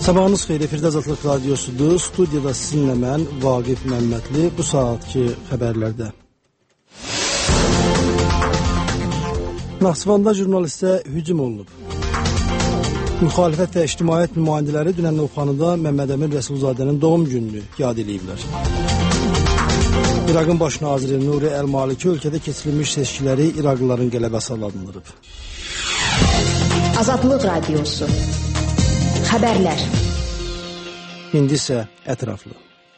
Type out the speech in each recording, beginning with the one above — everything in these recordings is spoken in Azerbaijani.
Sabahınız xeyir, efirdə Azadlıq Radiosudur. Studiyada sizinlə mən, Vaqif Məmmədli, bu saatki xəbərlərdə. Naxçıvanda jurnalistə hücum olunub. Müxalifət və ictimaiyyət nümayəndələri dünən Novxanıda Məmməd Əmin Rəsulzadənin doğum gününü yad ediblər. İraqın baş naziri Nuri Əl-Maliki ölkədə keçirilmiş seçkiləri İraqlıların qələbəsi adlandırıb. Azadlıq Radiosu. Xəbərlər. İndi isə ətraflı.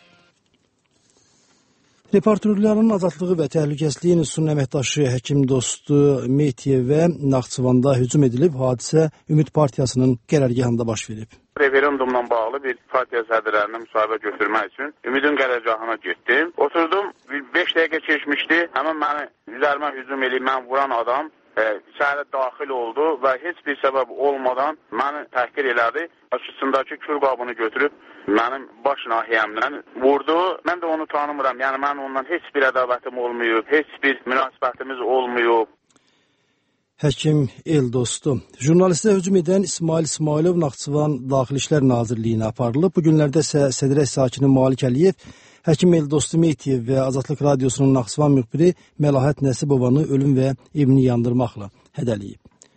Reportörlərin azadlığı və təhlükəsizliyi institutunun əməkdaşı həkim dostu Mehtiyevə Naxçıvanda hücum edilib. Hadisə Ümid Partiyasının qərargahında baş verib. Referendumla bağlı bir partiya sədrlərinə müsahibə götürmək üçün Ümidin qərargahına getdim. Oturdum, 5 dəqiqə keçmişdi. Həmin məni üzərimə hücum edib, mən vuran adam içəri daxil oldu və heç bir səbəb olmadan məni təhqir elədi. Başçısındakı kül qabını götürüb mənim baş nahiyəmdən vurdu. Mən də onu tanımıram. Yəni mən ondan heç bir ədavətim olmayıb, heç bir münasibətimiz olmayıb. Həkim Eldostu. Jurnalistə hücum edən İsmail İsmailov Naxçıvan Daxili İşlər Nazirliyinə aparılıb. Bu günlərdə isə Sədrək sakini Malik Əliyev Həkim Eldostu Meytiyev və Azadlıq Radiosunun Naxçıvan müxbiri Məlahət Nəsibovanı ölüm və evini yandırmaqla hədələyib.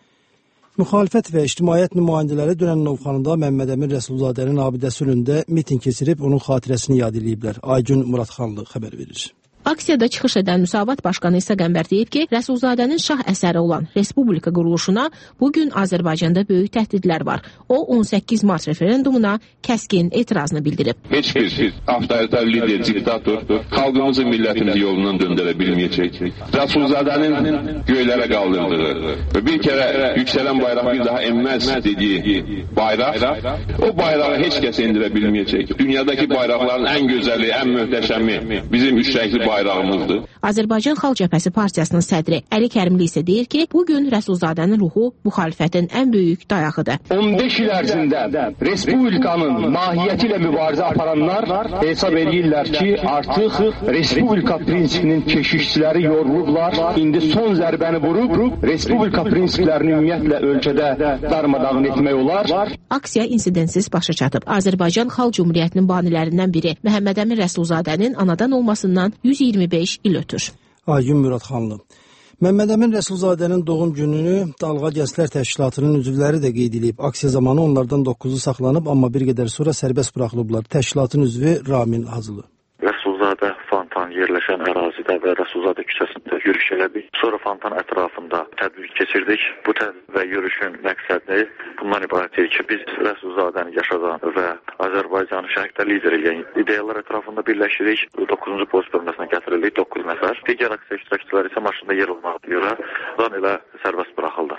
Müxalifət və ictimaiyyət nümayəndələri dünən Novxanıda Məmməd Əmin Rəsulzadənin abidəsi önündə miting keçirib onun xatirəsini yad ediblər. Aygün Muradxanlı xəbər verir. Aksiyada çıxış edən Müsavat Başqanı İsa Qəmbər deyib ki, Rəsulzadənin şah əsəri olan Respublika quruluşuna bugün Azərbaycanda böyük təhdidlər var. O, 18 mart referendumuna kəskin etirazını bildirib. Heç bir avtoritar lider, diktator xalqımızı, millətimizi yolundan döndərə bilməyəcək. Rəsulzadənin göylərə qaldırdığı və bir kərə yüksələn bayraq bir daha enməz dediyi bayraq, o bayrağı heç kəs endirə bilməyəcək. Dünyadakı bayraqların ən gözəli, ən möhtəşəmi bizim üç rəngli bayraqlardır. Azərbaycan Xalq Cəbhəsi Partiyasının sədri Əli Kərimli isə deyir ki, bugün Rəsulzadənin ruhu müxalifətin ən böyük dayağıdır. 15 il ərzində Respublikanın mahiyyəti ilə mübarizə aparanlar hesab edirlər ki, artıq Respublika prinsipinin keşişçiləri yorulublar. İndi son zərbəni vurub Respublika prinsiplərini ümumiyyətlə ölkədə darmadağın etmək olar. Aksiya insidentsiz başa çatıb. Azərbaycan Xalq Cümhuriyyətinin banilərindən biri Məhəmməd Əmin Rəsulzadənin anadan olmasından 125 il ötür. Aygün Muradxanlı. Məmməd Əmin Rəsulzadənin doğum gününü Dalğa Gənclər Təşkilatının üzvləri də qeyd edib. Aksiya zamanı onlardan 9-u saxlanıb, amma bir qədər sonra sərbəst buraxılıblar. Təşkilatın üzvü Ramin Hacılı. Rəsulzadə fontan yerləşən ərazidə və Rəsulzadə küçəsində yürüyüş elədik. Sonra fontan ətrafında tədbir keçirdik. Bu tədbir və yürüyüşün məqsədi bundan ibarətdir ki, biz Rəsulzadəni yaşadan və Azərbaycanı şərqdə lider edən ideyalar ətrafında birləşirik. 9-cu polis bölməsinə gətirildik 9 nəfər. Digər aksiya iştirakçıları isə maşında yer olmağı görə elə sərbəst buraxıldı.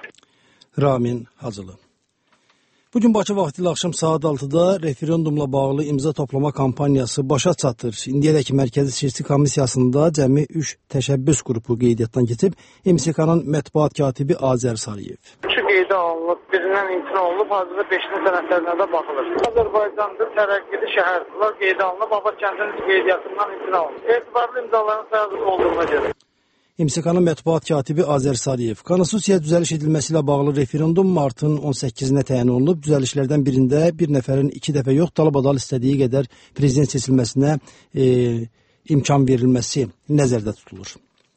Ramin Hacılı. Bugün Bakı vaxtı ilə axşam saat 6-da referendumla bağlı imza toplama kampaniyası başa çatır. İndiyədək Mərkəzi Seçki Komissiyasında cəmi 3 təşəbbüs qrupu qeydiyyatdan keçib. MSK-nın mətbuat katibi Azər Sarıyev. Qeydə alınıb, birindən imtina olunub, hazırda 5-ci sənədlərinə də baxılır. Azərbaycanda tərəqqili şəhərlər qeydə alınıb, Abad kəndinin qeydiyyatından imtina olunub. Etibarlı imzaların sayısı olduğuna görə. MSK-nın mətbuat katibi Azər Sarıyev. Konstitusiya düzəliş edilməsi ilə bağlı referendum martın 18-nə təyin olunub. Düzəlişlərdən birində bir nəfərin 2 dəfə yox, dalabadal istədiyi qədər prezident seçilməsinə imkan verilməsi nəzərdə tutulur.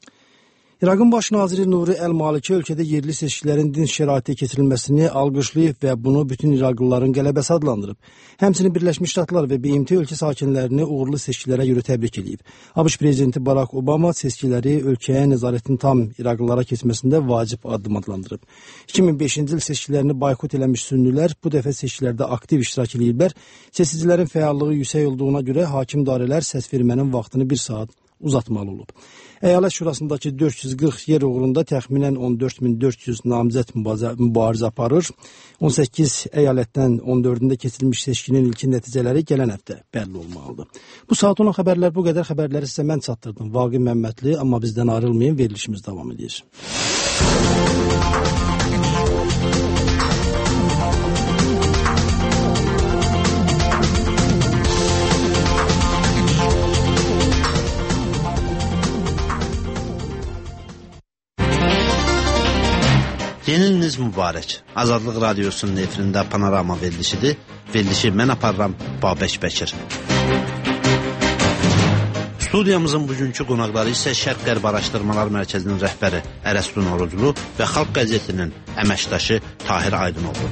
İraqın baş naziri Nuri Əl-Maliki ölkədə yerli seçkilərin dinc şəraitdə keçirilməsini alqışlayıb və bunu bütün İraqlıların qələbəsi adlandırıb. Həmçinin Birləşmiş Ştatlar və BMT ölkə sakinlərini uğurlu seçkilərə görə təbrik edib. ABŞ prezidenti Barack Obama seçkiləri ölkəyə nəzarətin tam İraqlılara keçməsində vacib addım adlandırıb. 2005-ci il seçkilərini boykot eləmiş sünnilər bu dəfə seçkilərdə aktiv iştirak ediblər. Seçicilərin fəallığı yüksək olduğuna görə hakim dairələr səs vermənin vaxtını 1 saat uzatmalı olub. Əyalət Şurasındakı 440 yer uğrunda təxminən 14.400 namizəd mübarizə aparır. 18 əyalətdən 14-də keçirilmiş seçkinin ilkin nəticələri gələn həftə bəlli olmalıdır. Bu saat olan xəbərlər bu qədər. Xəbərləri sizə mən çatdırdım. Vaqif Məmmədli, amma bizdən ayrılmayın, verilişimiz davam edir. Yeni iliniz mübarək. Azadlıq Radiosunun efirində Panorama verilişidir. Verilişi mən aparıram Babək Bəkir. Studiyamızın bugünkü qonaqları isə Şərq-Qərb Araşdırmalar Mərkəzinin rəhbəri Ərəstun Oruclu və Xalq Qəzetinin əməkdaşı Tahir Aydınoğlu.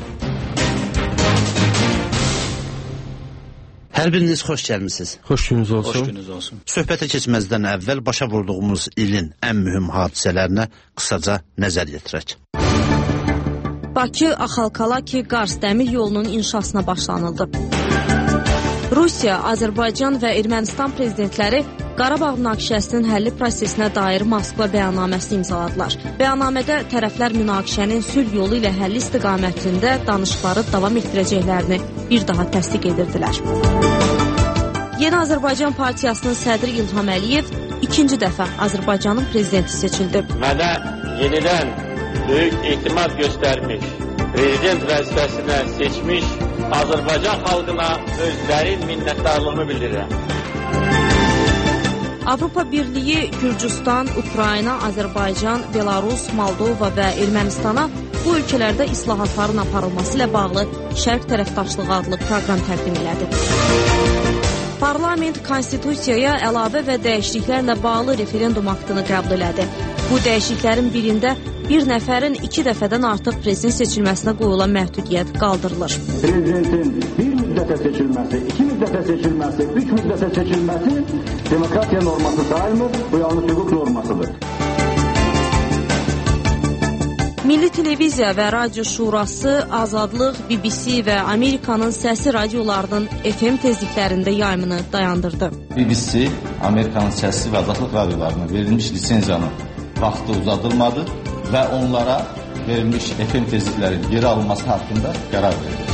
Hər biriniz xoş gəlmisiniz. Xoş gününüz olsun. Xoş gününüz olsun. Söhbətə keçməzdən əvvəl başa vurduğumuz ilin ən mühüm hadisələrinə qısaca nəzər yetirək. Bakı, Axalkalaki, Qars dəmir yolunun inşasına başlanıldı. Rusiya, Azərbaycan və Ermənistan prezidentləri Qarabağ münaqişəsinin həlli prosesinə dair Moskva bəyannaməsini imzaladılar. Bəyannamədə tərəflər münaqişənin sülh yolu ilə həlli istiqamətində danışıqları davam etdirəcəklərini bir daha təsdiq edirdilər. Yeni Azərbaycan Partiyasının sədri İlham Əliyev ikinci dəfə Azərbaycanın prezidenti seçildi. Mənə yenidən böyük etimad göstərmiş, prezident vəzifəsinə seçmiş Azərbaycan xalqına özlərin minnətdarlığımı bildirirəm. Avropa Birliyi, Gürcüstan, Ukrayna, Azərbaycan, Belarus, Moldova və Ermənistana bu ölkələrdə islahatların aparılması ilə bağlı Şərq tərəfdaşlığı adlı proqram təqdim elədi. Parlament konstitusiyaya əlavə və dəyişikliklərlə bağlı referendum aktını qəbul elədi. Bu dəyişikliklərin birində bir nəfərin 2 dəfədən artıq prezident seçilməsinə qoyulan məhdudiyyət qaldırılır. Prezidentin bir müddətə seçilməsi, 2 müddətə seçilməsi, 3 müddətə seçilməsi demokratiya norması sayılmır, bu yalnız hüquq normasıdır. Milli Televiziya və Radio Şurası, Azadlıq, BBC və Amerikanın səsi radiolarının FM tezliklərində yayımını dayandırdı. BBC, Amerikanın səsi və Azadlıq radiolarına verilmiş lisenziyanın vaxtı uzadılmadı və onlara verilmiş FM tezliklərin geri alınması haqqında qərar verdi.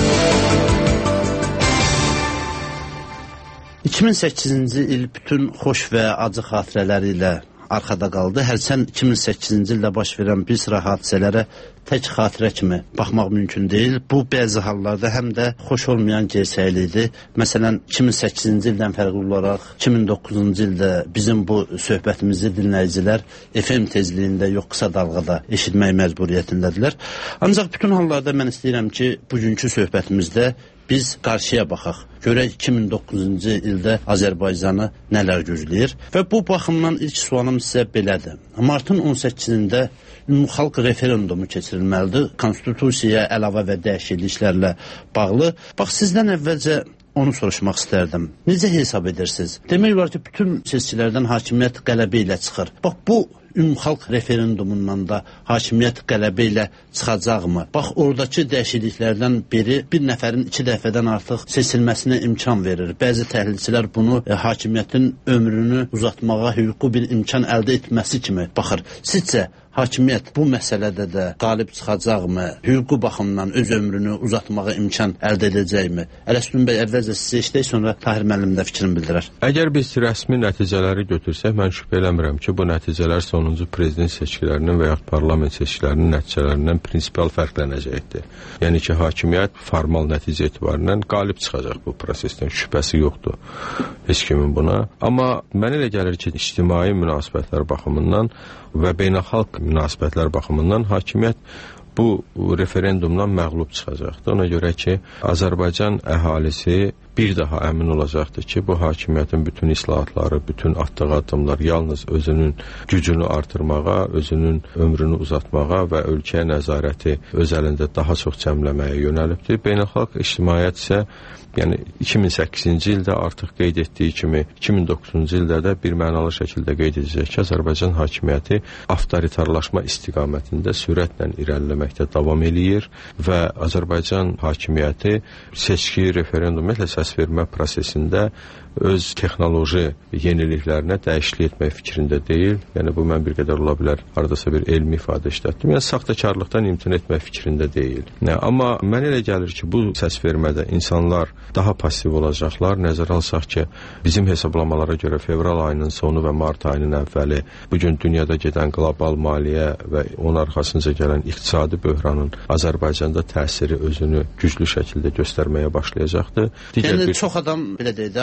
2008-ci il bütün xoş və acı xatirələri ilə arxada qaldı. Hərçənd 2008-ci ildə baş verən bir sıra hadisələrə tək xatirə kimi baxmaq mümkün deyil. Bu, bəzi hallarda həm də xoş olmayan gerçəkliyidir. Məsələn, 2008-ci ildən fərqli olaraq 2009-cu ildə bizim bu söhbətimizi dinləyicilər FM tezliyində yox, qısa dalğada eşitmək məcburiyyətindədirlər. Ancaq bütün hallarda mən istəyirəm ki, bugünkü söhbətimizdə biz qarşıya baxaq. Görək 2009-cu ildə Azərbaycanı nələr gözləyir. Və bu baxımdan ilk sualım sizə belədir. Martın 18-də ümumxalq referendumu keçirilməlidir. Konstitusiyaya əlavə və dəyişikliklərlə bağlı. Bax, sizdən əvvəlcə onu soruşmaq istərdim. Necə hesab edirsiniz? Demək olar ki, bütün seçkilərdən hakimiyyət qələbə ilə çıxır. Bax, bu ümumxalq referendumundan da hakimiyyət qələbə ilə çıxacaqmı? Bax, oradakı dəyişikliklərdən biri bir nəfərin 2 dəfədən artıq seçilməsinə imkan verir. Bəzi təhlilçilər bunu hakimiyyətin ömrünü uzatmağa hüquqi bir imkan əldə etməsi kimi baxır. Sizcə, hakimiyyət bu məsələdə də qalib çıxacaqmı? Hüquqi baxımdan öz ömrünü uzatmağa imkan əldə edəcəkmi? Ərəstun bəy, əvvəlcə sizə işləyək, sonra Tahir müəllim də fikrini bildirər. Əgər biz rəsmi nəticələri götürsək, mən şübhə eləmirəm ki, bu nəticələr sonuncu prezident seçkilərinin və yaxud parlament seçkilərinin nəticələrindən prinsipial fərqlənəcəkdir. Yəni ki, hakimiyyət formal nəticə etibarilə qalib çıxacaq bu prosesdən, şübhəsi yoxdur heç kimin buna. Amma mənə elə gəlir ki, ictimai münasibətlər baxımından və beynəlxalq münasibətlər baxımından hakimiyyət bu referendumdan məğlub çıxacaqdır. Ona görə ki, Azərbaycan əhalisi bir daha əmin olacaqdır ki, bu hakimiyyətin bütün islahatları, bütün atdığı addımlar yalnız özünün gücünü artırmağa, özünün ömrünü uzatmağa və ölkəyə nəzarəti öz əlində daha çox cəmləməyə yönəlibdir. Beynəlxalq ictimaiyyət isə yəni 2008-ci ildə artıq qeyd etdiyi kimi 2009-cu ildə də bir mənalı şəkildə qeyd edəcək ki, Azərbaycan hakimiyyəti avtoritarlaşma istiqamətində sürətlə irəliləməkdə davam eləyir və Azərbaycan hakimiyyəti seçki, referendum, səs vermə prosesində öz texnoloji yeniliklərinə dəyişiklik etmək fikrində deyil. Yəni, bu mən bir qədər ola bilər, haradasa bir elmi ifadə işlətdim. Yəni, saxtakarlıqdan imtina etmək fikrində deyil. Amma mən elə gəlir ki, bu səs vermədə insanlar daha pasiv olacaqlar. Nəzərə alsaq ki, bizim hesablamalara görə fevral ayının sonu və mart ayının əvvəli bugün dünyada gedən qlobal maliyyə və onun arxasınca gələn iqtisadi böhranın Azərbaycanda təsiri özünü güclü şəkildə göstərməyə başlayacaqdır. Yəni, çox adam, belə deyək də, ailəsini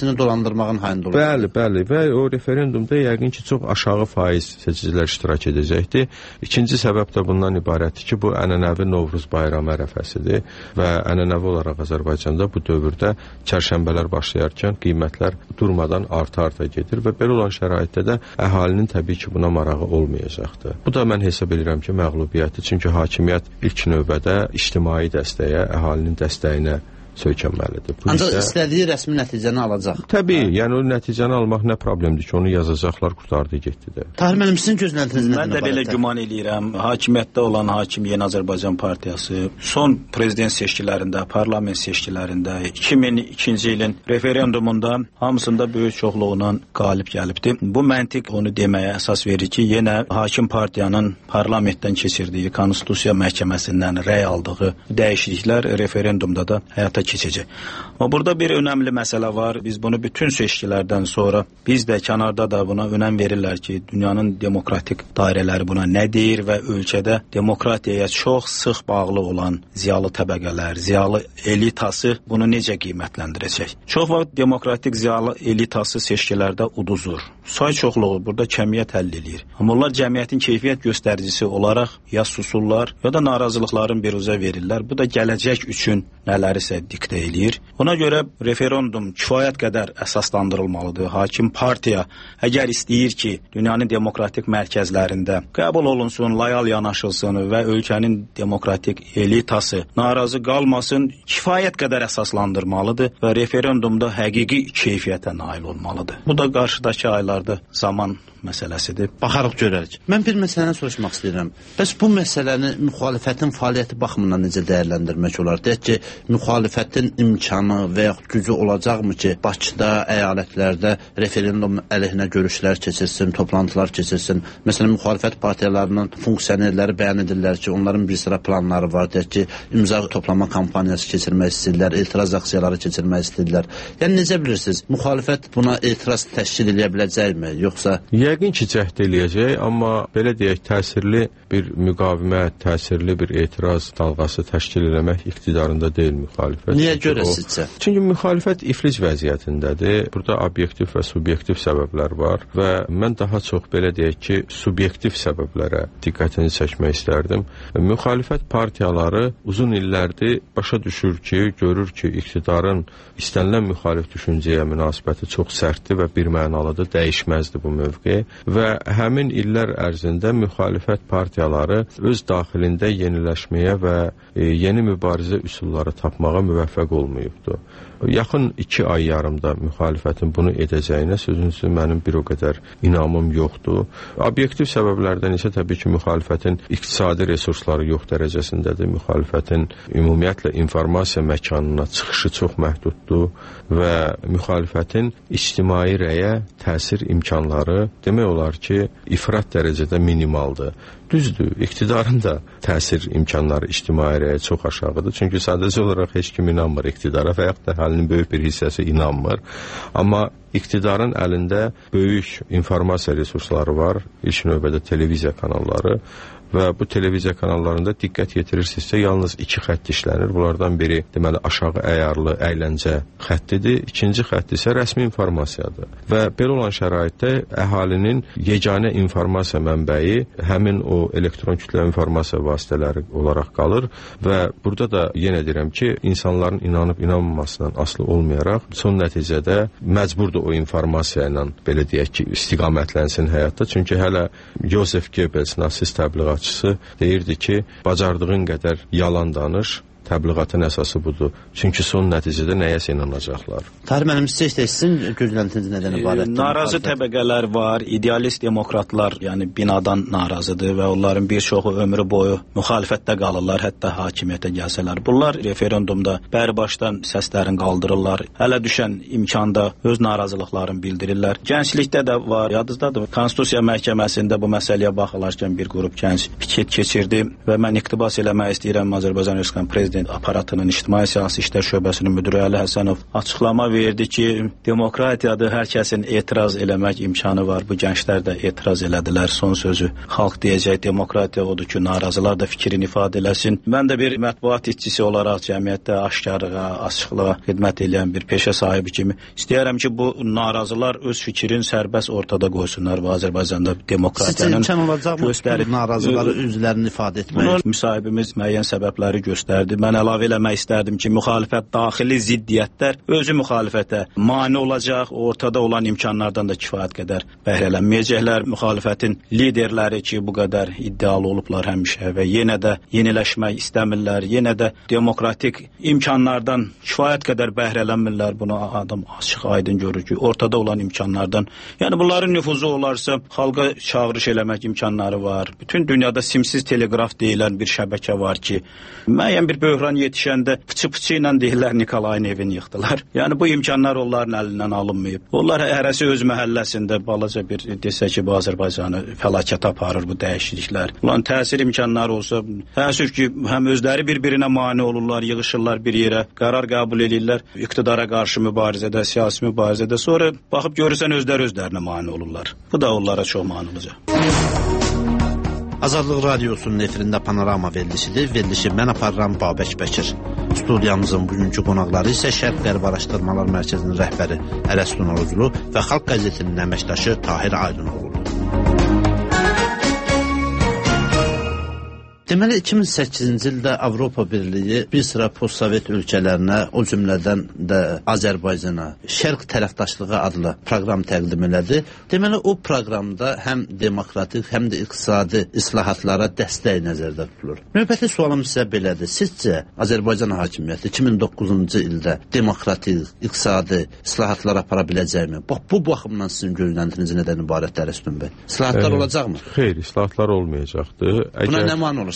seçicisini dolandırmağın hayında olur. Bəli, və o referendumda yəqin ki, çox aşağı faiz seçicilər iştirak edəcəkdir. İkinci səbəb də bundan ibarətdir ki, bu ənənəvi Novruz bayramı ərəfəsidir və ənənəvi olaraq Azərbaycanda bu dövrdə çərşənbələr başlayarkən qiymətlər durmadan arta gedir və belə olan şəraitdə də əhalinin təbii ki, buna marağı olmayacaqdır. Bu da mən hesab edirəm ki, məğlubiyyətdir, çünki hakimiyyət ilk növbədə ictimai dəstəyə, əhalinin dəstəyinə söykənməlidir. Ancaq istədiyi rəsmi nəticəni alacaq. Təbii, yəni o nəticəni almaq nə problemdir ki, onu yazacaqlar, qurtardı, getdi də. Tahir müəllim, sizin gözləntiniz nədir? Mən də belə güman eləyirəm, hakimiyyətdə olan Hakim Yeni Azərbaycan Partiyası son prezident seçkilərində, parlament seçkilərində 2002-ci ilin referendumunda hamısında böyük çoxluğuna qalib gəlibdi. Bu məntiq onu deməyə əsas verir ki, yenə hakim partiyanın parlamentdən keçirdiyi Konstitusiya Məhkəməsindən rəy aldığı dəyişikliklər referendumda da həyata keçəcək. Amma burada bir önəmli məsələ var. Biz bunu bütün seçkilərdən sonra biz də kənarda da buna önəm verirlər ki, dünyanın demokratik dairələri buna nə deyir və ölkədə demokratiyaya çox sıx bağlı olan ziyalı təbəqələr, ziyalı elitası bunu necə qiymətləndirəcək? Çox vaxt demokratik ziyalı elitası seçkilərdə uduzur. Say çoxluğu burada kəmiyyət həll edir. Amma onlar cəmiyyətin keyfiyyət göstəricisi olaraq ya susurlar, ya da narazılıqların biruzə verirlər. Bu da gələcək üçün nələrisə diktə eləyir. Ona görə referendum kifayət qədər əsaslandırılmalıdır. Hakim partiya əgər istəyir ki, dünyanın demokratik mərkəzlərində qəbul olunsun, layal yanaşılsın və ölkənin demokratik elitası narazı qalmasın, kifayət qədər əsaslandırmalıdır və referendumda həqiqi keyfiyyətə nail olmalıdır. Bu da qarşıdakı aylarda zaman məsələsidir. Baxarıq görərik. Mən bir məsələni soruşmaq istəyirəm. Bəs bu məsələni müxalifətin fəaliyyəti baxımından necə dəyərləndirmək olar? Deyək ki, müxalifətin imkanı və yaxud gücü olacaqmı ki, Bakıda, əyalətlərdə referendum əleyhinə görüşlər keçirsin, toplantılar keçirsin. Məsələn, müxalifət partiyalarının funksionerləri bəyan edirlər ki, onların bir sıra planları var. Deyək ki, imza toplama kampaniyası keçirmək istəyirlər, etiraz aksiyaları keçirmək istəyirlər. Yəni, necə bilirsiniz, müxalifət buna etiraz təşkil edə biləcəkmi, yoxsa... Yəqin ki, cəhd eləyəcək, amma belə deyək, təsirli bir müqavimət, təsirli bir etiraz dalğası təşkil eləmək iqtidarında deyil müxalifət. Niyə görə sizcə? Çünki müxalifət iflic vəziyyətindədir. Burada obyektiv və subyektiv səbəblər var və mən daha çox belə deyək ki, subyektiv səbəblərə diqqətini çəkmək istərdim. Müxalifət partiyaları uzun illərdir başa düşür ki, görür ki, iqtidarın istənilən müxalif düşüncəyə münasibəti çox sərtdir və birmənalıdır, dəyişməzdir bu mövqe. Və həmin illər ərzində müxalifət partiyaları öz daxilində yeniləşməyə və yeni mübarizə üsulları tapmağa müvəffəq olmayıbdır. Yaxın 2 ay yarımda müxalifətin bunu edəcəyinə sözünüzü mənim bir o qədər inamım yoxdur. Obyektiv səbəblərdən isə təbii ki, müxalifətin iqtisadi resursları yox dərəcəsindədir. Müxalifətin ümumiyyətlə informasiya məkanına çıxışı çox məhduddur və müxalifətin ictimai rəyə təsir imkanları demək olar ki, ifrat dərəcədə minimaldır. Düzdür, iqtidarın da təsir imkanları ictimai rəyə çox aşağıdır. Çünki sadəcə olaraq heç kim inanmır iqtidara və yaxud da əhalinin böyük bir hissəsi inanmır. Amma iqtidarın əlində böyük informasiya resursları var, ilk növbədə televiziya kanalları və bu televiziya kanallarında diqqət yetirirsinizsə, yalnız 2 xətt işlənir. Bunlardan biri, deməli, aşağı əyarlı əyləncə xəttidir, ikinci xətt isə rəsmi informasiyadır. Və belə olan şəraitdə əhalinin yeganə informasiya mənbəyi həmin o elektron kütləvi informasiya vasitələri olaraq qalır və burada da yenə deyirəm ki, insanların inanıb-inanmamasından asılı olmayaraq son nəticədə məcburdur o informasiya ilə, belə deyək ki, istiqamətlənsin həyatda. Çünki hələ Joseph Goebbels, nasist təbliğatçısı deyirdi ki, bacardığın qədər yalan danış, təbliğatın əsası budur. Çünki son nəticədə nəyəsə inanacaqlar. Tahir müəllim, sizin gözləntiniz nədən ibarətdir? Narazı təbəqələr var, idealist demokratlar, yəni binadan narazıdır və onların bir çoxu ömrü boyu müxalifətdə qalırlar, hətta hakimiyyətə gəlsələr. Bunlar referendumda bərbaşdan səslərini qaldırırlar, hələ düşən imkanda öz narazılıqlarını bildirirlər. Gənclikdə də var, yadınızdadır. Konstitusiya Məhkəməsində bu məsələyə baxılarkən bir qrup gənc piket keçirdi və mən iqtibas eləmək istəyirəm Azərbaycan Respublikasının prezident aparatının ictimai siyasi işlər şöbəsinin müdiri Əli Həsənov açıqlama verdi ki, demokratiyadır, hər kəsin etiraz eləmək imkanı var. Bu gənclər də etiraz elədilər. Son sözü xalq deyəcək, demokratiya odur ki, narazılar da fikrini ifadə eləsin. Mən də bir mətbuat işçisi olaraq cəmiyyətdə aşkarlığa, açıqlığa xidmət edən bir peşə sahibi kimi istəyərəm ki, bu narazılar öz fikrin sərbəst ortada qoysunlar və Azərbaycanda demokratiyanın göstərib narazıları üzlərini ifadə etmək. Müsahibimiz müəyyən səbəbləri göstərdi. Mən əlavə eləmək istərdim ki, müxalifət daxili ziddiyyətlər özü müxalifətə mane olacaq, ortada olan imkanlardan da kifayət qədər bəhrələnməyəcəklər. Müxalifətin liderləri ki, bu qədər iddialı olublar həmişə və yenə də yeniləşmək istəmirlər, yenə də demokratik imkanlardan kifayət qədər bəhrələnmirlər. Bunu adam açıq aydın görür ki, ortada olan imkanlardan. Yəni bunların nüfuzu olarsa xalqa çağırış eləmək imkanları var. Bütün dünyada simsiz teleqraf deyilən bir şəbəkə var ki, müəyyən bir böhran yetişəndə fıçı-fıçı ilə deyirlər Nikolayın evini yıxdılar. Yəni bu imkanlar onların əlindən alınmayıb. Onlar hərəsi öz məhəlləsində balaca bir desə ki, bu Azərbaycanı fəlakətə aparır bu dəyişikliklər. Ulan təsir imkanları olsa, təəssüf ki, həm özləri bir-birinə mane olurlar, yığışırlar bir yerə, qərar qəbul edirlər, iqtidara qarşı mübarizədə, siyasi mübarizədə, sonra baxıb görürsən özlərinə mane olurlar. Bu da onlara çox mane olacaq. Azadlıq Radiosunun efirində Panorama verilişidir. Verilişi mən aparıram Babək Bəkir. Studiyamızın bugünkü qonaqları isə Şərq-Qərb Araşdırmalar Mərkəzinin rəhbəri Ərəstun Oğuzlu və Xalq qəzetinin əməkdaşı Tahir Aydınoğlu. Deməli, 2008-ci ildə Avropa Birliyi bir sıra postsovet ölkələrinə, o cümlədən də Azərbaycana Şərq tərəfdaşlığı adlı proqram təqdim elədi. Deməli, o proqramda həm demokratik, həm də iqtisadi islahatlara dəstək nəzərdə tutulur. Növbəti sualım sizə belədir. Sizcə Azərbaycan hakimiyyəti 2009-cu ildə demokratik, iqtisadi islahatlar apara biləcəkmi? Bu baxımdan sizin gözləntiniz nədən ibarətdir Ərəstun bəy? İslahatlar olacaqmı? Xeyr, islahatlar olmayacaqdır. Buna nə mane olur?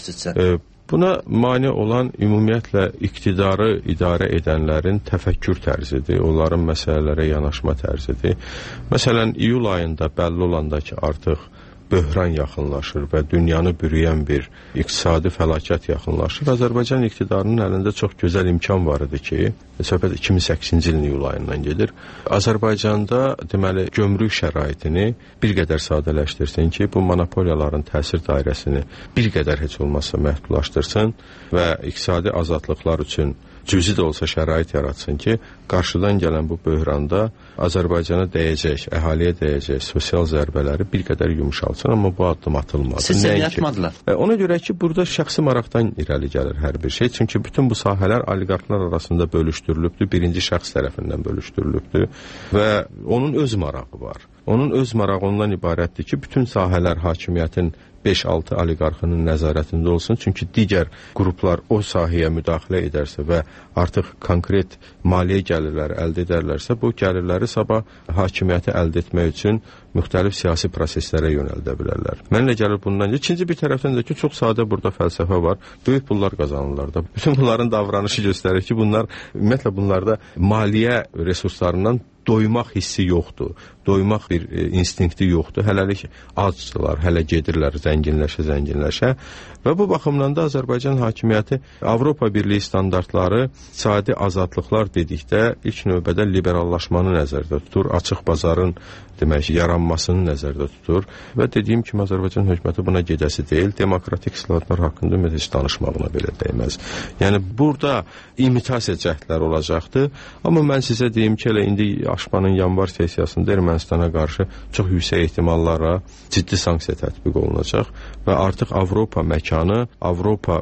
Buna mane olan ümumiyyətlə iqtidarı idarə edənlərin təfəkkür tərzidir, onların məsələlərə yanaşma tərzidir. Məsələn, iyul ayında bəlli olanda ki, artıq böhran yaxınlaşır və dünyanı bürüyən bir iqtisadi fəlakət yaxınlaşır. Azərbaycan iqtidarının əlində çox gözəl imkan var idi ki, söhbət 2008-ci ilin iyul ayından gedir. Azərbaycanda deməli gömrük şəraitini bir qədər sadələşdirsin ki, bu monopoliyaların təsir dairəsini bir qədər heç olmazsa məhdudlaşdırsın və iqtisadi azadlıqlar üçün cüzi də olsa şərait yaratsın ki, qarşıdan gələn bu böhranda Azərbaycana dəyəcək, əhaliyə dəyəcək sosial zərbələri bir qədər yumuşalsın, amma bu addım atılmadı. Sizcə yatmadılar? Ona görə ki, burada şəxsi maraqdan irəli gəlir hər bir şey. Çünki bütün bu sahələr oliqarxlar arasında bölüşdürülübdür, birinci şəxs tərəfindən bölüşdürülübdür və onun öz marağı var. Onun öz marağı ondan ibarətdir ki, bütün sahələr hakimiyyətin 5-6 oliqarxının nəzarətində olsun. Çünki digər qruplar o sahəyə müdaxilə edərsə və artıq konkret maliyyə gəlirləri əldə edərlərsə, bu gəlirləri sabah hakimiyyəti əldə etmək üçün müxtəlif siyasi proseslərə yönəldə bilərlər. Mənlə gəlir bundan. İkinci bir tərəfdən də ki, çox sadə burada fəlsəfə var. Böyük pullar qazanırlar da. Bütün bunların davranışı göstərir ki, bunlar ümumiyyətlə bunlarda maliyyə resurslarından doymaq hissi yoxdur. Doymaq bir instinkti yoxdur. Hələlik acdırlar, hələ gedirlər zənginləşə və bu baxımdan da Azərbaycan hakimiyyəti Avropa Birliyi standartları, iqtisadi azadlıqlar dedikdə ilk növbədə liberallaşmanı nəzərdə tutur, açıq bazarın demək yaranmasını nəzərdə tutur və dediyim kimi Azərbaycan hökuməti buna gedəsi deyil, demokratik islahatlar haqqında ümumiyyətlə heç danışmağına belə dəyməz. Yəni burada imitasiya cəhdləri olacaqdır, amma mən sizə deyim ki, elə indi Aşpanın yanvar sessiyasında Ermənistana qarşı çox yüksək ehtimallara ciddi sanksiya tətbiq olunacaq və artıq Avropa məkanı, Avropa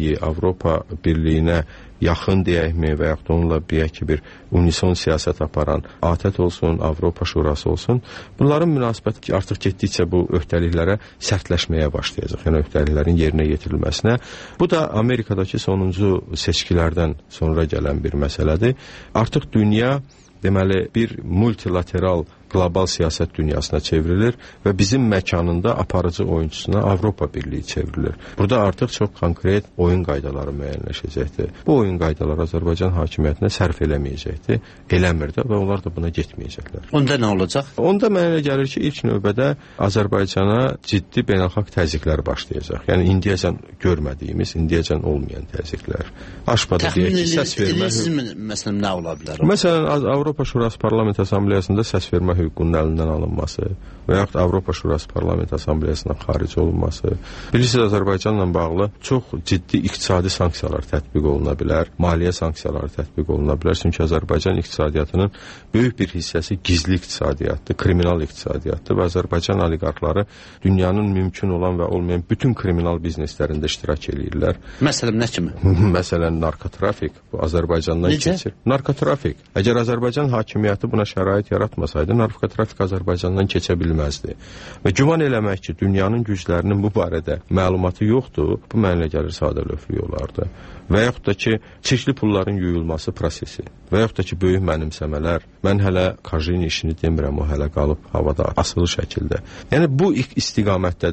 Birliyinə yaxın deyəkmi və yaxud onunla deyək ki, bir unison siyasət aparan ATƏT olsun, Avropa Şurası olsun, bunların münasibəti artıq getdikcə bu öhdəliklərə sərtləşməyə başlayacaq, yəni öhdəliklərin yerinə yetirilməsinə. Bu da Amerikadakı sonuncu seçkilərdən sonra gələn bir məsələdir. Artıq dünya deməli bir multilateral qlobal siyasət dünyasına çevrilir və bizim məkanında aparıcı oyunçusuna Avropa Birliyi çevrilir. Burada artıq çox konkret oyun qaydaları müəyyənləşəcəkdir. Bu oyun qaydaları Azərbaycan hakimiyyətinə sərf eləməyəcəkdir, eləmir də və onlar da buna getməyəcəklər. Onda nə olacaq? Onda mənə gəlir ki, ilk növbədə Azərbaycana ciddi beynəlxalq təzyiqlər başlayacaq. Yəni indiyəcən görmədiyimiz, indiyəcən olmayan təzyiqlər. Aşbada deyək ki, səs vermə məsələn nə ola bilər? Məsələn, Avropa Şurası Parlament Assambleyasında səs vermə hüququnun əlindən alınması və yaxud Avropa Şurası Parlament Assambleyasından xaric olunması. Bilirsiniz, Azərbaycanla bağlı çox ciddi iqtisadi sanksiyalar tətbiq oluna bilər, maliyyə sanksiyaları tətbiq oluna bilər. Çünki Azərbaycan iqtisadiyyatının böyük bir hissəsi gizli iqtisadiyyatdır, kriminal iqtisadiyyatdır və Azərbaycan oliqarxları dünyanın mümkün olan və olmayan bütün kriminal bizneslərində iştirak edirlər. Məsələn, nə kimi? Məsələn, narkotrafik. Bu Azərbaycandan keçir. Narkotrafik. Əgər Azərbaycan hakimiyyəti buna şərait yaratmasaydı, narkotrafik Azərbaycandan keçə bilməzdi. Və güman eləmək ki, dünyanın güclərinin bu barədə məlumatı yoxdur, bu mənlə gəlir sadəlövhlük olardı. Və yaxud da ki, çirkli pulların yuyulması prosesi və yaxud da ki, böyük mənimsəmələr. Mən hələ Kajin işini demirəm, o hələ qalıb havada asılı şəkildə. Yəni bu istiqamətdə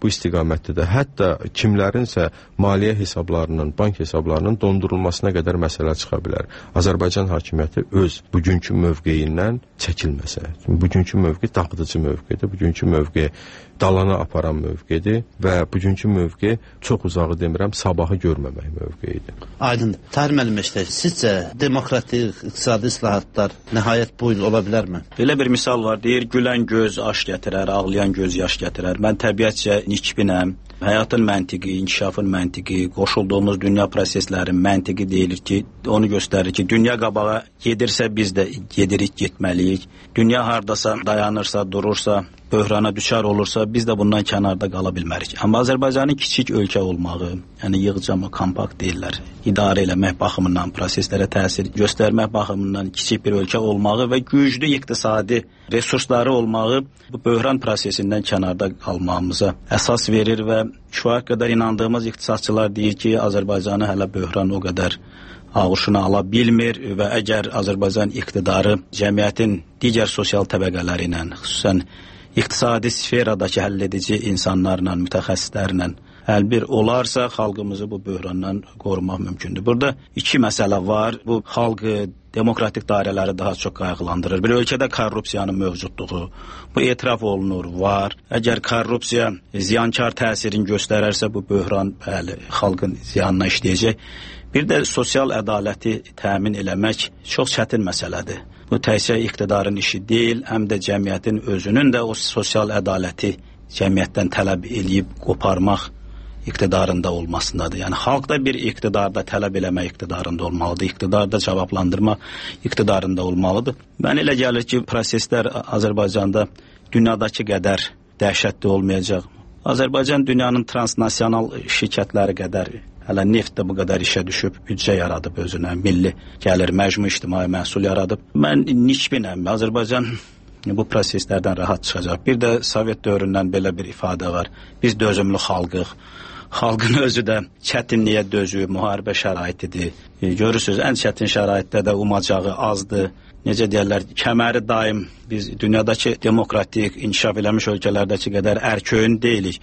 də hətta kimlərinsə maliyyə hesablarının, bank hesablarının dondurulmasına qədər məsələ çıxa bilər. Azərbaycan hakimiyyəti öz bugünkü mövqeyindən çəkilməsə. Bugünkü mövqe dağıdıcı mövqedir, bugünkü mövqe dalana aparan mövqedir və bugünkü mövqe çox uzağı demirəm, sabahı görməmək mövqeyidir. Aydındır. Tahir müəllim, sizcə demokratik, iqtisadi islahatlar nəhayət bu il ola bilərmi? Belə bir misal var, deyir, gülən göz aş gətirər, ağlayan göz yaş gətirər. Mən təbiətcə nikbinəm. Həyatın məntiqi, inkişafın məntiqi, qoşulduğumuz dünya proseslərin məntiqi deyilir ki, onu göstərir ki, dünya qabağa gedirsə biz də gedirik, getməliyik. Dünya hardasa dayanırsa, durursa, böhrana düşər olursa, biz də bundan kənarda qala bilmərik. Amma Azərbaycanın kiçik ölkə olmağı, yəni yığcama, kompakt deyirlər, idarə eləmək baxımından, proseslərə təsir göstərmək baxımından kiçik bir ölkə olmağı və güclü iqtisadi resursları olmağı bu böhran prosesindən kənarda qalmağımıza əsas verir və kifayət qədər inandığımız iqtisadçılar deyir ki, Azərbaycanı hələ böhran o qədər ağuşuna ala bilmir və əgər Azərbaycan iqtidarı cəmiyyətin digər sosial təbəqələri ilə, xüsusən iqtisadi sferadakı həll edici insanlarla, mütəxəssislərlə əlbir olarsa, xalqımızı bu böhrandan qorumaq mümkündür. Burada iki məsələ var. Bu xalqı, demokratik dairələri daha çox qayğılandırır. Bir ölkədə korrupsiyanın mövcudluğu, bu etiraf olunur, var. Əgər korrupsiya ziyankar təsirini göstərərsə, bu böhran bəli, xalqın ziyanına işləyəcək. Bir də sosial ədaləti təmin eləmək çox çətin məsələdir. Bu təkcə iqtidarın işi deyil, həm də cəmiyyətin özünün də o sosial ədaləti cəmiyyətdən tələb eləyib qoparmaq iqtidarında olmasındadır. Yəni xalq da bir iqtidarda tələb eləmək iqtidarında olmalıdır, iqtidarda cavablandırma iqtidarında olmalıdır. Mən elə gəlir ki, proseslər Azərbaycanda dünyadakı qədər dəhşətli olmayacaq. Azərbaycan dünyanın transnasional şirkətləri qədər hələ neft də bu qədər işə düşüb, büdcə yaradıb özünə, milli gəlir, məcmu ictimai məhsul yaradıb. Mən nikbinəm, Azərbaycan bu proseslərdən rahat çıxacaq. Bir də Sovet dövründən belə bir ifadə var. Biz dözümlü xalqıq. Xalqın özü də çətinliyə dözüb, müharibə şəraitidir. Görürsünüz, ən çətin şəraitdə də umacağı azdır. Necə deyərlər, kəməri daim biz dünyadakı demokratik, inkişaf eləmiş ölkələrdəki qədər ərköyün deyilik.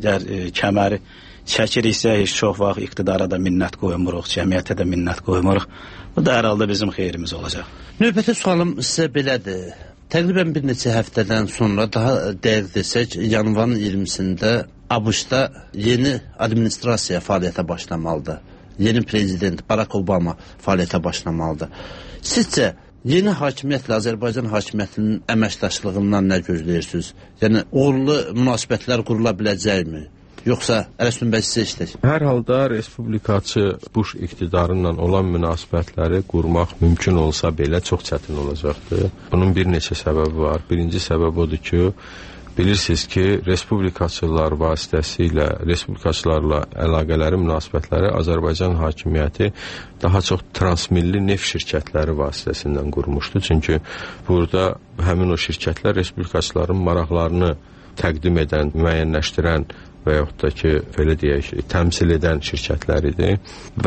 Kəməri çəkiriksə, heç çox vaxt iqtidara da minnət qoymuruq, cəmiyyətə də minnət qoymuruq. Bu da hər halda bizim xeyrimiz olacaq. Növbəti sualım sizə belədir. Təqribən bir neçə həftədən sonra, daha dəqiq desək, yanvarın 20-sində ABŞ-da yeni administrasiya fəaliyyətə başlamalıdır. Yeni prezident Barack Obama fəaliyyətə başlamalıdır. Sizcə, yeni hakimiyyətlə Azərbaycan hakimiyyətinin əməkdaşlığından nə gözləyirsiniz? Yəni, uğurlu münasibətlər qurula biləcəkmi? Yoxsa Ələsgün bəy sizə işlək? Hər halda respublikaçı Bush iqtidarıyla olan münasibətləri qurmaq mümkün olsa belə çox çətin olacaqdır. Bunun bir neçə səbəbi var. Birinci səbəb odur ki, bilirsiniz ki, respublikaçılar vasitəsilə, respublikaçılarla əlaqələri, münasibətləri Azərbaycan hakimiyyəti daha çox transmilli neft şirkətləri vasitəsindən qurmuşdu. Çünki burada həmin o şirkətlər respublikaçıların maraqlarını təqdim edən, müəyyənləşdirən və yaxud da ki, belə deyək, təmsil edən şirkətlər idi və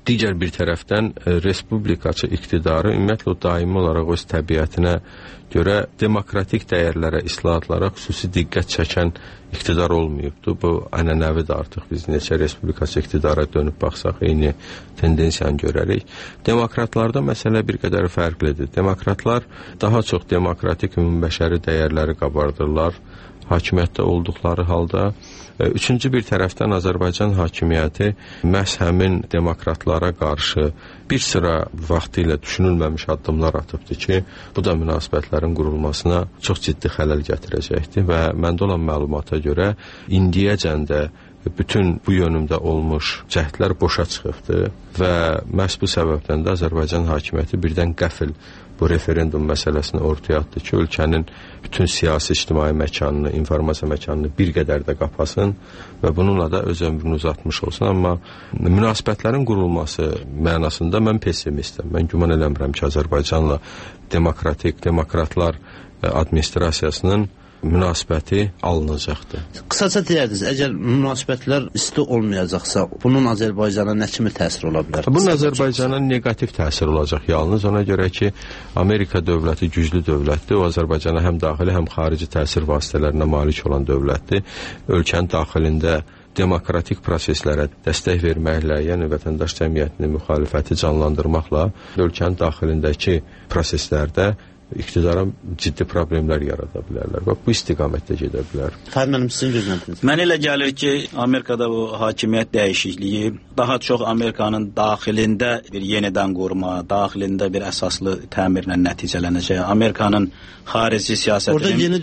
digər bir tərəfdən respublikaçı iqtidarı ümumiyyətlə o daimi olaraq öz təbiətinə görə demokratik dəyərlərə, islahatlara xüsusi diqqət çəkən iqtidar olmayıbdır. Bu ənənəvidir artıq. Biz neçə respublikaçı iqtidara dönüb baxsaq eyni tendensiyanı görərik. Demokratlarda məsələ bir qədər fərqlidir. Demokratlar daha çox demokratik ümumbəşəri dəyərləri qabardırlar hakimiyyətdə olduqları halda. Üçüncü bir tərəfdən Azərbaycan hakimiyyəti məhz həmin demokratlara qarşı bir sıra vaxtı ilə düşünülməmiş addımlar atıbdır ki, bu da münasibətlərin qurulmasına çox ciddi xələl gətirəcəkdir və məndə olan məlumata görə indiyəcən də bütün bu yönümdə olmuş cəhdlər boşa çıxıbdır və məhz bu səbəbdən də Azərbaycan hakimiyyəti birdən qəfil bu referendum məsələsini ortaya atdı ki, ölkənin bütün siyasi ictimai məkanını, informasiya məkanını bir qədər də qapasın və bununla da öz ömrünü uzatmış olsun. Amma münasibətlərin qurulması mənasında mən pessimistəm. Mən güman eləmirəm ki, Azərbaycanla demokratlar administrasiyasının münasibəti alınacaqdır. Qısaca deyərdiniz, əgər münasibətlər isti olmayacaqsa, bunun Azərbaycana nə kimi təsir ola bilər? Bunun Azərbaycana negativ təsir olacaq yalnız. Ona görə ki, Amerika dövləti güclü dövlətdir. O Azərbaycana həm daxili, həm xarici təsir vasitələrinə malik olan dövlətdir. Ölkənin daxilində demokratik proseslərə dəstək verməklə, yəni vətəndaş cəmiyyətinin müxalifəti canlandırmaqla ölkənin daxilindəki proseslərdə iqtidara ciddi problemlər yarada bilərlər. Bax, bu istiqamətdə gedə bilər. Fahim mənim sizin gözləntiniz. Mən elə gəlir ki, Amerikada bu hakimiyyət dəyişikliyi daha çox Amerikanın daxilində bir yenidən qurma, daxilində bir əsaslı təmirlə nəticələnəcək. Amerikanın xarici siyasətinin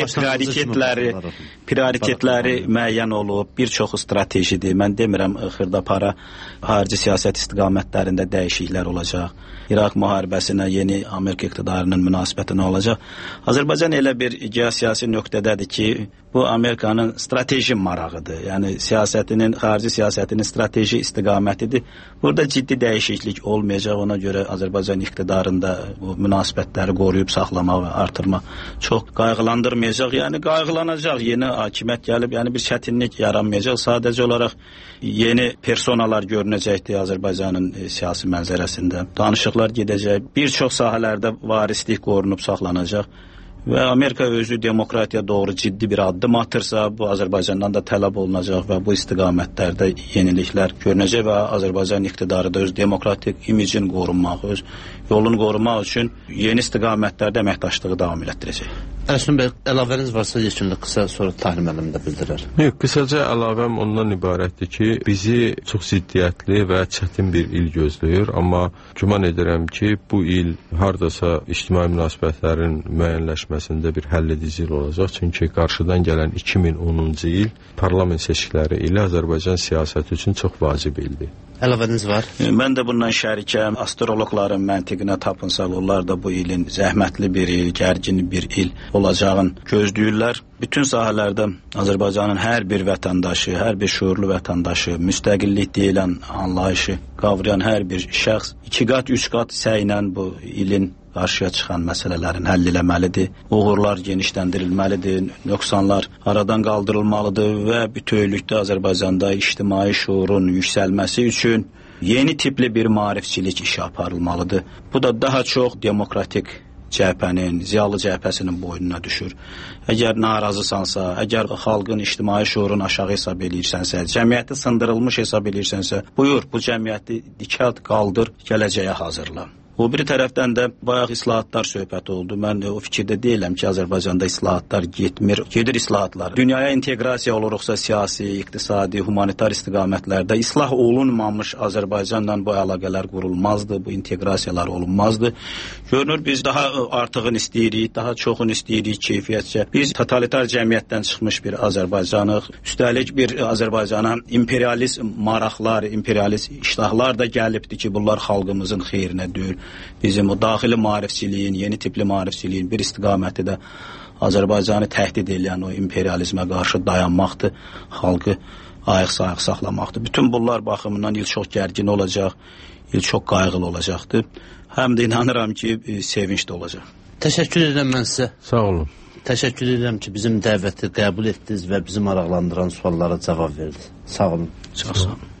prioritetləri müəyyən olub, bir çoxu stratejidir. Mən demirəm, xırda para xarici siyasət istiqamətlərində dəyişikliklər olacaq. İraq müharibəsinə yeni Amerika iqtidarının münasibəti nə olacaq? Azərbaycan elə bir geosiyasi nöqtədədir ki, bu Amerikanın strateji marağıdır. Yəni xarici siyasətinin strateji istiqamətidir. Burada ciddi dəyişiklik olmayacaq. Ona görə Azərbaycan iqtidarında bu münasibətləri qoruyub saxlamaq və artırmaq çox qayğılandırmayacaq. Yəni qayğılanacaq. Yeni hakimiyyət gəlib, yəni bir çətinlik yaranmayacaq. Sadəcə olaraq yeni personalar görünəcəkdir Azərbaycanın siyasi mənzərəsində. Danışıqlar gedəcək. Bir çox sahələrdə varislik qorunub saxlanacaq. Və Amerika özü demokratiya doğru ciddi bir addım atırsa, bu Azərbaycandan da tələb olunacaq və bu istiqamətlərdə yeniliklər görünəcək və Azərbaycan iqtidarı da öz demokratik imicini qorunmaq, öz yolunu qorumaq üçün yeni istiqamətlərdə əməkdaşlığı davam etdirəcək. Ərsun bəy, əlavəniz varsa yekunlu qısa, sonra Tahir müəllim də bildirər. Qısaca əlavəm ondan ibarətdir ki, bizi çox ziddiyyətli və çətin bir il gözləyir, amma güman edirəm ki, bu il hardasa ictimai münasibətlərin müəyyənləşməsində bir həlledici il olacaq. Çünki qarşıdan gələn 2010-cu il parlament seçkiləri ilə Azərbaycan siyasəti üçün çox vacib ildir. Əlavəniz var? Mən də bundan şərikəm. Astrologların məntiqinə tapınsaq, onlar da bu ilin zəhmətli bir il, gərgin bir il olacağını gözləyirlər. Bütün sahələrdə Azərbaycanın hər bir vətəndaşı, hər bir şuurlu vətəndaşı, müstəqillik deyilən anlayışı qavrayan hər bir şəxs 2 qat, 3 qat səylə bu ilin qarşıya çıxan məsələlərin həll eləməlidir. Uğurlar genişləndirilməlidir, nöqsanlar aradan qaldırılmalıdır və bütövlükdə Azərbaycanda ictimai şuurun yüksəlməsi üçün yeni tipli bir maarifçilik işi aparılmalıdır. Bu da daha çox demokratik cəhbənin, ziyalı cəhbəsinin boynuna düşür. Əgər narazısansa, əgər xalqın ictimai şuurunu aşağı hesab edirsənsə, cəmiyyəti sındırılmış hesab edirsənsə, buyur, bu cəmiyyəti dikət qaldır, gələcəyə hazırla. O bir tərəfdən də bayaq islahatlar söhbəti oldu. Mən o fikirdə deyiləm ki, Azərbaycanda islahatlar gedir islahatlar. Dünyaya inteqrasiya oluruqsa siyasi, iqtisadi, humanitar istiqamətlərdə islah olunmamış Azərbaycanla bu əlaqələr qurulmazdı, bu inteqrasiyalar olunmazdı. Görünür, biz daha artığını istəyirik, daha çoxunu istəyirik keyfiyyətcə. Biz totalitar cəmiyyətdən çıxmış bir Azərbaycanıq. Üstəlik bir Azərbaycana imperialist maraqlar, imperialist iştahlar da gəlibdir ki, bunlar xalqımızın xeyrinə deyil. Bizim o daxili maarifçiliyin, yeni tipli maarifçiliyin bir istiqaməti də Azərbaycanı təhdid edən o imperializmə qarşı dayanmaqdır, xalqı ayıq-sayıq saxlamaqdır. Bütün bunlar baxımından il çox gərgin olacaq, il çox qayğılı olacaqdır. Həm də inanıram ki, sevinç də olacaq. Təşəkkür edirəm mən sizə. Sağ olun. Təşəkkür edirəm ki, bizim dəvəti qəbul etdiniz və bizi maraqlandıran suallara cavab verdiniz. Sağ olun. Çox sağ olun.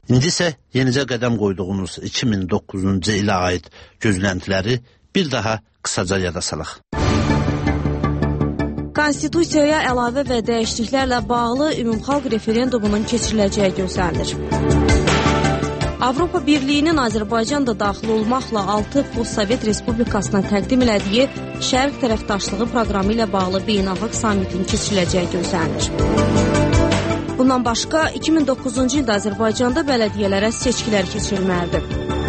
İndi isə yenicə qədəm qoyduğumuz 2009-cu ilə aid gözləntiləri bir daha qısaca yada salaq. Konstitusiyaya əlavə və dəyişikliklərlə bağlı ümumxalq referendumunun keçiriləcəyi gözlənilir. Avropa Birliyinin Azərbaycanda daxil olmaqla 6 postsovet respublikasına təqdim elədiyi Şərq tərəfdaşlığı proqramı ilə bağlı beynəlxalq samitin keçiriləcəyi gözlənilir. Bundan başqa 2009-cu ildə Azərbaycanda bələdiyyələrə seçkilər keçirilməlidir.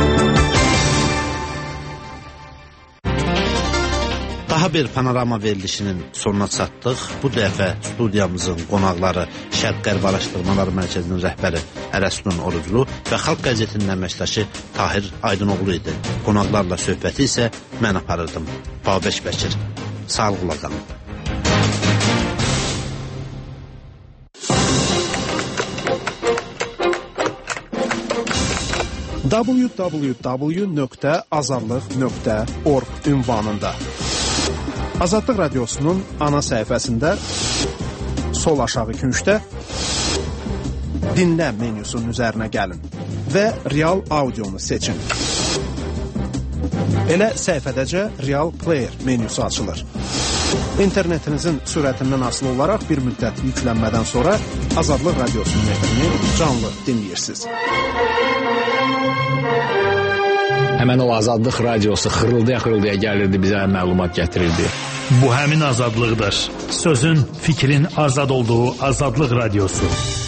Daha bir panorama verilişinin sonuna çatdıq. Bu dəfə studiyamızın qonaqları Şərq-Qərb Araşdırmalar Mərkəzinin rəhbəri Ərəstun Oruclu və Xalq qəzetinin əməkdaşı Tahir Aydınoğlu idi. Qonaqlarla söhbəti isə mən aparırdım. Babeş Bəkir. Sağlıqla qalın. www.azadlıq.org ünvanında Azadlıq Radiosunun ana səhifəsində sol aşağı küncdə dinlə menyusunun üzərinə gəlin və Real Audionu seçin. Elə səhifədəcə Real Player menyusu açılır. İnternetinizin sürətindən asılı olaraq bir müddət yüklənmədən sonra Azadlıq Radiosunun efrini canlı dinləyirsiniz. Həmən o Azadlıq Radiosu xırıldaya gəlirdi, bizə məlumat gətirirdi. Bu həmin azadlıqdır. Sözün, fikrin azad olduğu Azadlıq Radiosu.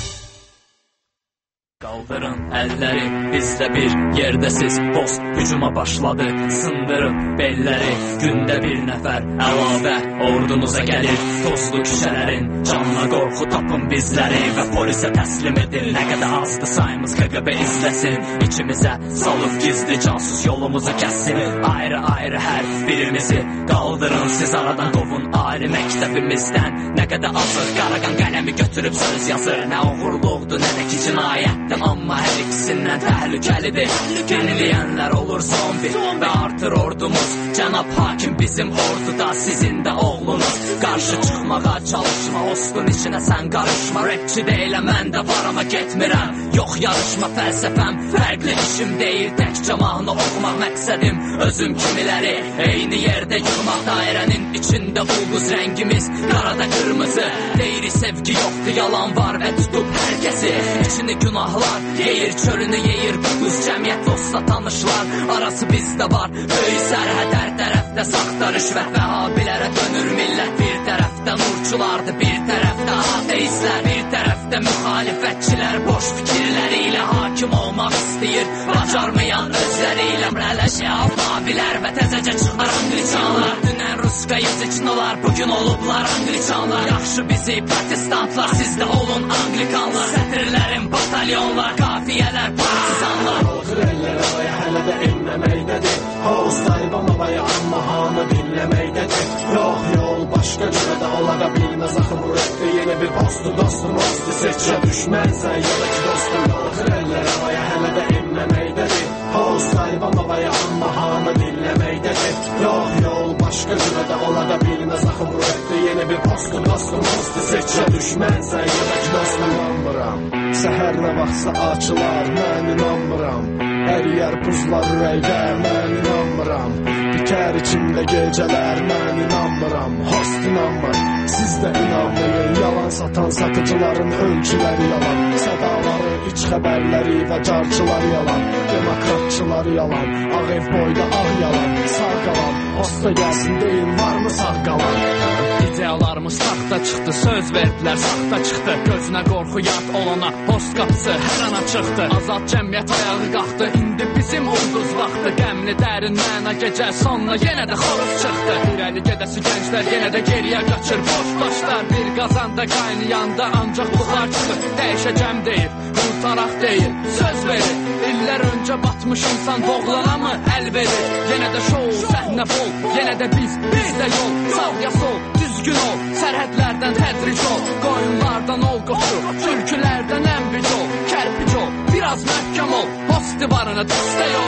Qaldırın əlləri, bizdə bir yerdəsiz, post hücuma başladı, sındırın belləri, gündə bir nəfər əlavə ordunuza gəlir, tozlu küçələrin canına qorxu tapın bizləri və polisə təslim edin, nə qədər azdı sayımız KGB izləsin, içimizə salıb gizli casus yolumuzu kəssin, ayrı-ayrı hər birimizi qaldırın, siz aradan qovun ayrı məktəbimizdən, nə qədər azıq qaraqan qələmi götürüb söz yazır, nə uğurluqdur, nə də ki cinayət. Amma hər ikisindən təhlükəlidir. Yeniləyənlər olur zombi və artır ordumuz. Cənab hakim bizim orduda, sizin də oğlunuz. Qarşı çıxmağa çalışma, ostun içinə sən qarışma. Rapçi deyiləm, mən də var amma getmirəm. Yox yarışma fəlsəfəm, fərqli işim deyil. Təkcə mahnı oxumaq məqsədim, özüm kimiləri eyni yerdə yığmaq. Dairənin içində ulduz rəngimiz, qarada qırmızı. Deyirik sevgi yoxdur, yalan var və tutub hər kəsi. İçini günahlar yeyir, çölünü yeyir, quduz cəmiyyət, dostla tanışlar, arası bizdə var, böyük sərhəd, hər tərəfdə saxta rüşvət və habilərə dönür millət, bir tərəfdə nurçulardır, bir tərəfdə ateistlər, bir tərəfdə müxalifətçilər, boş fikirləri ilə hakim olmaq istəyir, bacarmayan özləri ilə rələşəyaf mavilər və təzəcə çıxar angliçanlar, dünən ruska yazıçnolar, bugün olublar angliçanlar, yaxşı bizi protestantlar, siz də olun anglikanlar, sətirlərin batalyonlar, qafiyələr, partizanlar. Otur əllərə vaya hələ də enməməkdədir, Hovuz Taliban havaya amma hanı dinləməkdədir. Yox yol başqa cürə də ola da bilməz axı bu rəqdə yeni bir postu dostum, ostu seçə düşmənsən ya da ki dostum. Otur əllərə vaya hələ də enməməkdədir, Hovuz Taliban havaya amma hanı dinləməkdədir. Yox yol başqa cürə də ola da bilməz axı bu rəqdə yeni bir postu dostum, ostu seçə düşmənsən ya da ki dostum. İnanmıram, səhər nə vaxtsa açılar, mən inanmıram. Əriyər buzlar ürəkdə, mən inanmıram. Bikər içimdə gecələr, mən inanmıram. Host inanmır, siz də inanmayın. Yalan satan satıcıların ölçüləri yalan, sədaları, iç xəbərləri və carçılar yalan, demokratçılar yalan, ağ ev boyda ağ yalan, sağ qalan, hosta gəlsin deyin, varmı sağ qalan? İdealarımız saxta çıxdı, söz verdilər, saxta çıxdı. Gözünə qorxu yad olana, post qapısı hər an açıqdı. Azad cəmiyyət ayağı qalxdı, indi bizim ulduz vaxtı. Qəmli dərin məna gecə sonuna yenə də xoruz çıxdı. İrəli gedəsi gənclər yenə də geriyə qaçır. Boş daşlar bir qazanda qaynayanda ancaq buxar çıxır. Dəyişəcəm deyir, qurtaraq deyir, söz verir. İllər öncə batmış insan doğulana mı əl verir? Yenə də şou, səhnə bol, yenə də bizdə yol. Sağ ya sol, düzgün ol, sərhədlərdən tədric ol, qoyunlardan ol qoçu, türkülərdən ən bic ol, kərpic ol, biraz məhkəm ol, host divarına dəstək ol,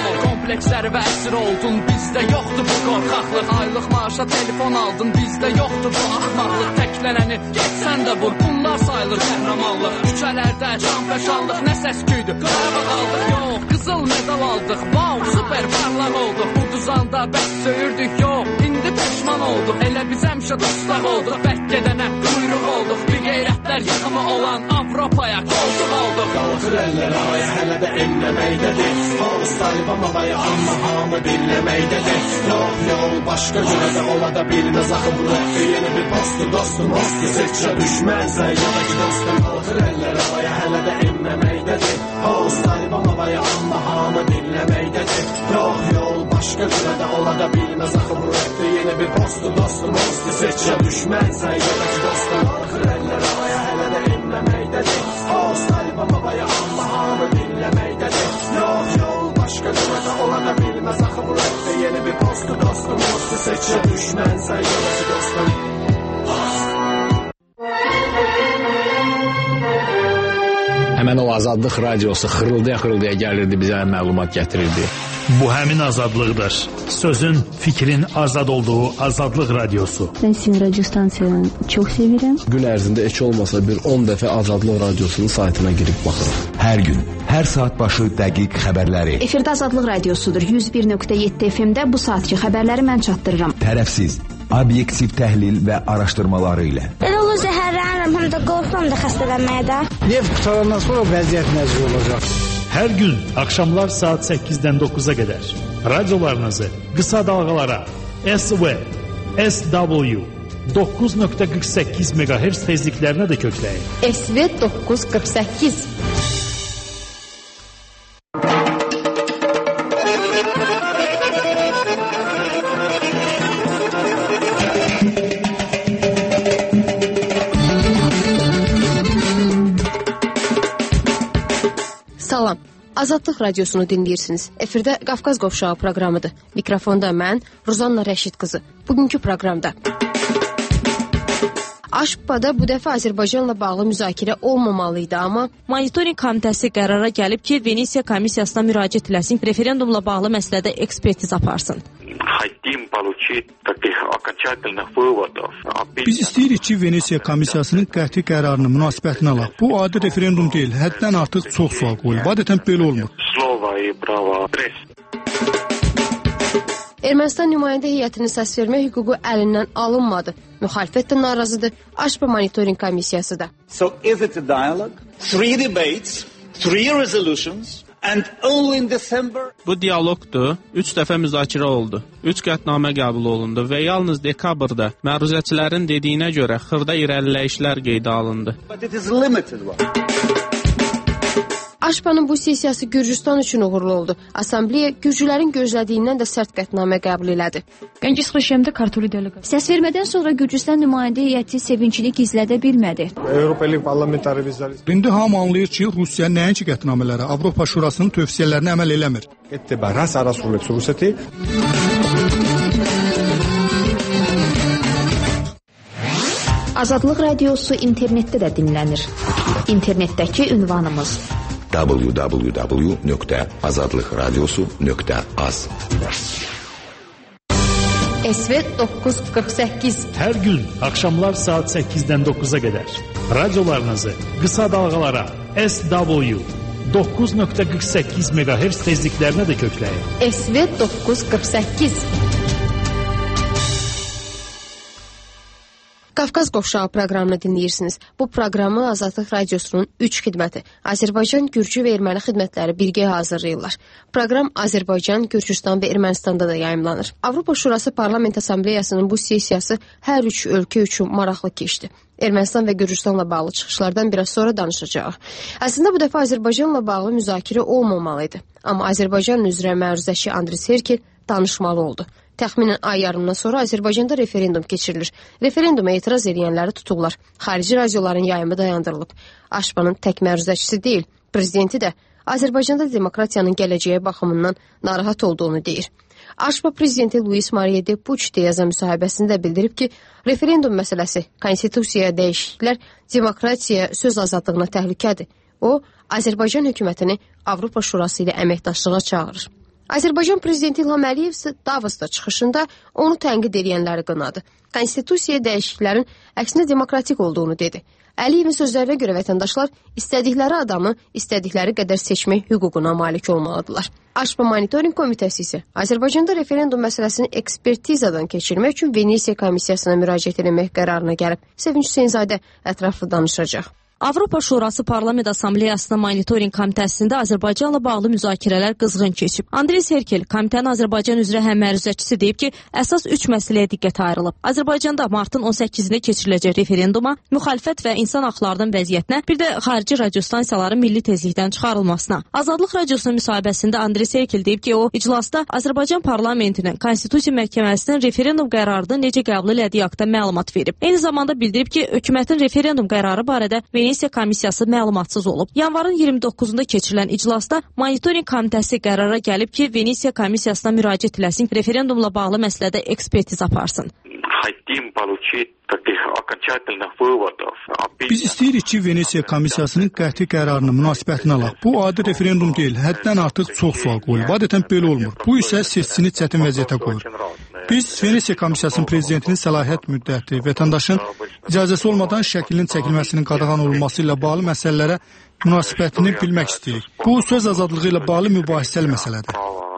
kompleksləri və əsir oldun. Bizdə yoxdur bu qorxaqlıq. Aylıq maaşa telefon aldın. Bizdə yoxdur bu axmaqlıq. Təklənəni geçsən də vur. Bunlar sayılır qəhrəmanlıq. Küçələrdə can fəşanlıq, nə səs-küydü. Qarabağ aldıq, yox, qızıl medal aldıq. Wow, super parlaq olduq. Bu düzanda bəs söyürdük, yox, indi peşman olduq. Elə biz həmişə dostlar olduq. Bək gedənə quyruq olduq. Bir qeyrətlər yıxımı olan Avropaya koltuq olduq. Qalxır əllər havaya, hələ də enməməkdədir. Hovuz Taliban havaya, amma hamı dinləməkdədir. Yol, başqa cürə də ola da bilməz. Axı bu rəhbə yeni bir postdur, dostum, dostdur. Seçə düşmənsən, yola ki dostum. Qalxır əllər havaya, hələ də enməməkdədir. Hovuz Taliban havaya, amma hamı dinləməkdədir. Yol, başqa cürə də ola da bilməz. Axı bu rəhbə yeni bir postdur, dostum, dostdur. Seçə düşmənsən, yola ki dostum. Qalxır əllər havaya, hələ də enməməkdədir. Hovuz Taliban havaya, amma hamı dinləməkdədir. Yol, başqa cürə də ola da bilməz. Axı bu rəhbə yeni bir postdur, dostum, dostdur. Seçə düşmənsən, yola ki dostum. Həmən o Azadlıq radiosu xırıldaya-xırıldaya gəlirdi, bizə məlumat gətirirdi. Bu həmin azadlıqdır. Sözün, fikrin azad olduğu Azadlıq radiosu. Ben sizin radyo stansiyanı çok severim. Gün ərzində heç olmasa bir 10 dəfə Azadlıq radiosunun saytına girib baxırım. Hər gün, hər saat başı dəqiq xəbərləri. Efirdə Azadlıq radiosudur. 101.7 FM-də bu saatki xəbərləri mən çatdırıram. Tərəfsiz, obyektiv təhlil və araşdırmaları ilə. Elə olur zəhərlənirəm, həm də qorxuram da xəstələnməyə də. Neft qutarandan sonra vəziyyət necə olacaq? Hər gün axşamlar saat 8-dən 9-a qədər radiolarınızı qısa dalğalara SV, SW 9.48 MHz tezliklərinə də kökləyin. SV 948. Salam. Azadlıq radiosunu dinləyirsiniz. Efirdə Qafqaz Qovşağı proqramıdır. Mikrofonda mən, Ruzanna Rəşid qızı. Bugünkü proqramda Aşbada bu dəfə Azərbaycanla bağlı müzakirə olmamalıydı, amma Monitoring komitəsi qərara gəlib ki, Venesiya komissiyasına müraciət eləsin, referendumla bağlı məsələdə ekspertiz aparsın. Biz istəyirik ki, Venesiya komissiyasının qəti qərarını münasibətini alaq. Bu adi referendum deyil, həddən artıq çox sual qoyulub. Adətən belə olmur. Ermənistan nümayəndə heyətinin səs vermə hüququ əlindən alınmadı. Müxalifət də narazıdır. Aşba monitoring komissiyası da. So is it a dialogue? 3 debates, 3 resolutions. And only in December... Bu dialoqdur. 3 dəfə müzakirə oldu. 3 qətnamə qəbul olundu və yalnız dekabrda məruzəçilərin dediyinə görə xırda irəliləyişlər qeydə alındı. But it is limited one. Aşbanın bu sessiyası Gürcüstan üçün uğurlu oldu. Assambleya Gürcülərin gözlədiyindən də sərt qətnamə qəbul elədi. Səs vermədən sonra Gürcüstan nümayəndə heyəti sevincini gizlədə bilmədi. İndi hamı anlayır ki, Rusiya nəinki qətnamələrə, Avropa Şurasının tövsiyələrinə əməl eləmir. Azadlıq radiosu internetdə də dinlənir. İnternetdəki ünvanımız www.azadlıqradiosu.az SV 948. Hər gün axşamlar saat 8-dən 9-a qədər radiolarınızı qısa dalğalara SW 9.48 MHz tezliklərinə də kökləyin. SV 948. Qafqaz Qovşağı proqramını dinləyirsiniz. Bu proqramı Azadlıq radiosunun 3 xidməti, Azərbaycan, Gürcü və Erməni xidmətləri birgə hazırlayırlar. Proqram Azərbaycan, Gürcüstan və Ermənistanda da yayımlanır. Avropa Şurası Parlament Assambleyasının bu sessiyası hər 3 ölkə üçün maraqlı keçdi. Ermənistan və Gürcüstanla bağlı çıxışlardan biraz sonra danışacağıq. Əslində bu dəfə Azərbaycanla bağlı müzakirə olmamalıydı. Amma Azərbaycan üzrə məruzəçi Andriy Serkel danışmalı oldu. Təxminən ay yarımdan sonra Azərbaycanda referendum keçirilir. Referenduma etiraz edənləri tuturlar. Xarici radioların yayımı dayandırılıb. Aşbanın tək məruzəçisi deyil, prezidenti də Azərbaycanda demokratiyanın gələcəyə baxımından narahat olduğunu deyir. Aşba prezidenti Luis Maria de Puig yazan müsahibəsində bildirib ki, referendum məsələsi konstitusiyaya dəyişikliklər demokratiya söz azadlığına təhlükədir. O, Azərbaycan hökumətini Avropa Şurası ilə əməkdaşlığa çağırır. Azərbaycan prezidenti İlham Əliyev isə Davosda çıxışında onu tənqid edənləri qınadı. Konstitusiyaya dəyişikliklərin əksinə demokratik olduğunu dedi. Əliyevin sözlərinə görə vətəndaşlar istədikləri adamı istədikləri qədər seçmək hüququna malik olmalıdırlar. AŞPA Monitoring Komitəsi isə Azərbaycanda referendum məsələsini ekspertizadan keçirmək üçün Venesiya komissiyasına müraciət etmək qərarına gəlib. Sevinç Hüseynzadə ətraflı danışacaq. Avropa Şurası Parlament Assambleyasının Monitoring Komitəsində Azərbaycanla bağlı müzakirələr qızğın keçib. Andrey Serkel, komitənin Azərbaycan üzrə həmməruzəçisi deyib ki, əsas 3 məsələyə diqqət ayrılıb. Azərbaycanda martın 18-də keçiriləcək referenduma, müxalifət və insan haqlarının vəziyyətinə, bir də xarici radiostansiyaların milli tezlikdən çıxarılmasına. Azadlıq Radiosunun müsahibəsində Andrey Serkel deyib ki, o, iclasda Azərbaycan parlamentinin Konstitusiya Məhkəməsinin referendum qərarını necə qəbul elədiyi haqqında məlumat verib. Eyni zamanda bildirib ki, hökumətin referendum qərarı barədə Venesiya komissiyası məlumatsız olub. Yanvarın 29-da keçirilən iclasda Monitoring Komitəsi qərara gəlib ki, Venesiya komissiyasına müraciət eləsin, referendumla bağlı məsələdə ekspertiz aparsın. Biz istəyirik ki, Venesiya komissiyasının qəti qərarını münasibətini alaq. Bu adi referendum deyil, həddən artıq çox sual qoyulub. Adətən belə olmur. Bu isə seçicini çətin vəziyyətə qoyur. Biz Venesiya komissiyasının prezidentinin səlahiyyət müddəti, vətəndaşın icazəsi olmadan şəklinin çəkilməsinin qadağan olunması ilə bağlı məsələlərə münasibətini bilmək istəyirik. Bu, söz azadlığı ilə bağlı mübahisəli məsələdir.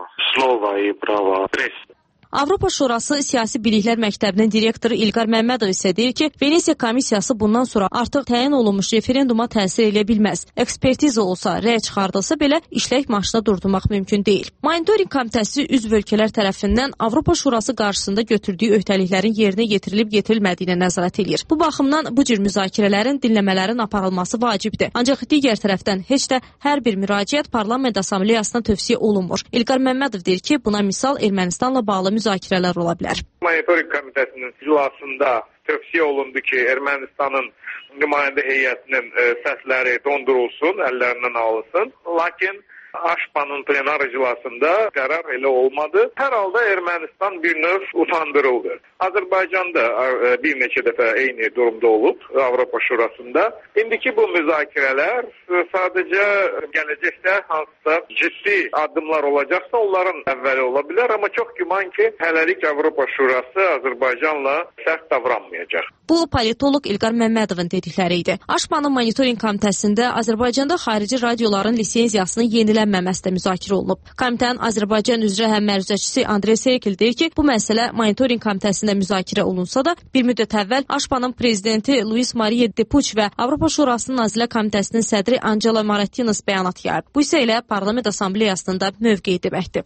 Avropa Şurası Siyasi Biliklər Məktəbinin direktoru İlqar Məmmədov isə deyir ki, Venesiya komissiyası bundan sonra artıq təyin olunmuş referenduma təsir edə bilməz. Ekspertiza olsa, rəy çıxardılsa belə işlək maşına durdurmaq mümkün deyil. Monitoring Komitəsi üzv ölkələr tərəfindən Avropa Şurası qarşısında götürdüyü öhdəliklərin yerinə yetirilib-yetirilmədiyinə nəzarət edir. Bu baxımdan bu cür müzakirələrin, dinləmələrin aparılması vacibdir. Ancaq digər tərəfdən heç də hər bir müraciət Parlament Assambleyasına tövsiyə olunmur. İlqar Məmmədov deyir ki, buna misal Ermənistanla bağlı müzakirələr ola bilər. Monitoring Komitəsinin iclasında tövsiyə olundu ki, Ermənistanın nümayəndə heyətinin səsləri dondurulsun, əllərindən alınsın. Lakin AŞPA-nın plenar iclasında qərar elə olmadı. Hər halda Ermənistan bir növ utandırıldı. Azərbaycanda bir neçə dəfə eyni durumda olub Avropa Şurasında. İndiki bu müzakirələr sadəcə gələcəkdə hansısa ciddi addımlar olacaqsa onların əvvəli ola bilər. Amma çox güman ki, hələlik Avropa Şurası Azərbaycanla sərt davranmayacaq. Bu, politoloq İlqar Məmmədovun dedikləri idi. AŞPA-nın Monitoring Komitəsində Azərbaycanda xarici radioların lisenziyasının yenilənməməsi də müzakirə olunub. Komitənin Azərbaycan üzrə həmməruzəçisi Andrey Serkel deyir ki, bu məsələ Monitoring Komitəsində müzakirə olunsa da, bir müddət əvvəl AŞPA-nın prezidenti Luis Maria Depuç və Avropa Şurasının Nazirlər Komitəsinin sədri Angela Maratinos bəyanat yayıb. Bu isə elə Parlament Assambleyasının da mövqeyi deməkdir.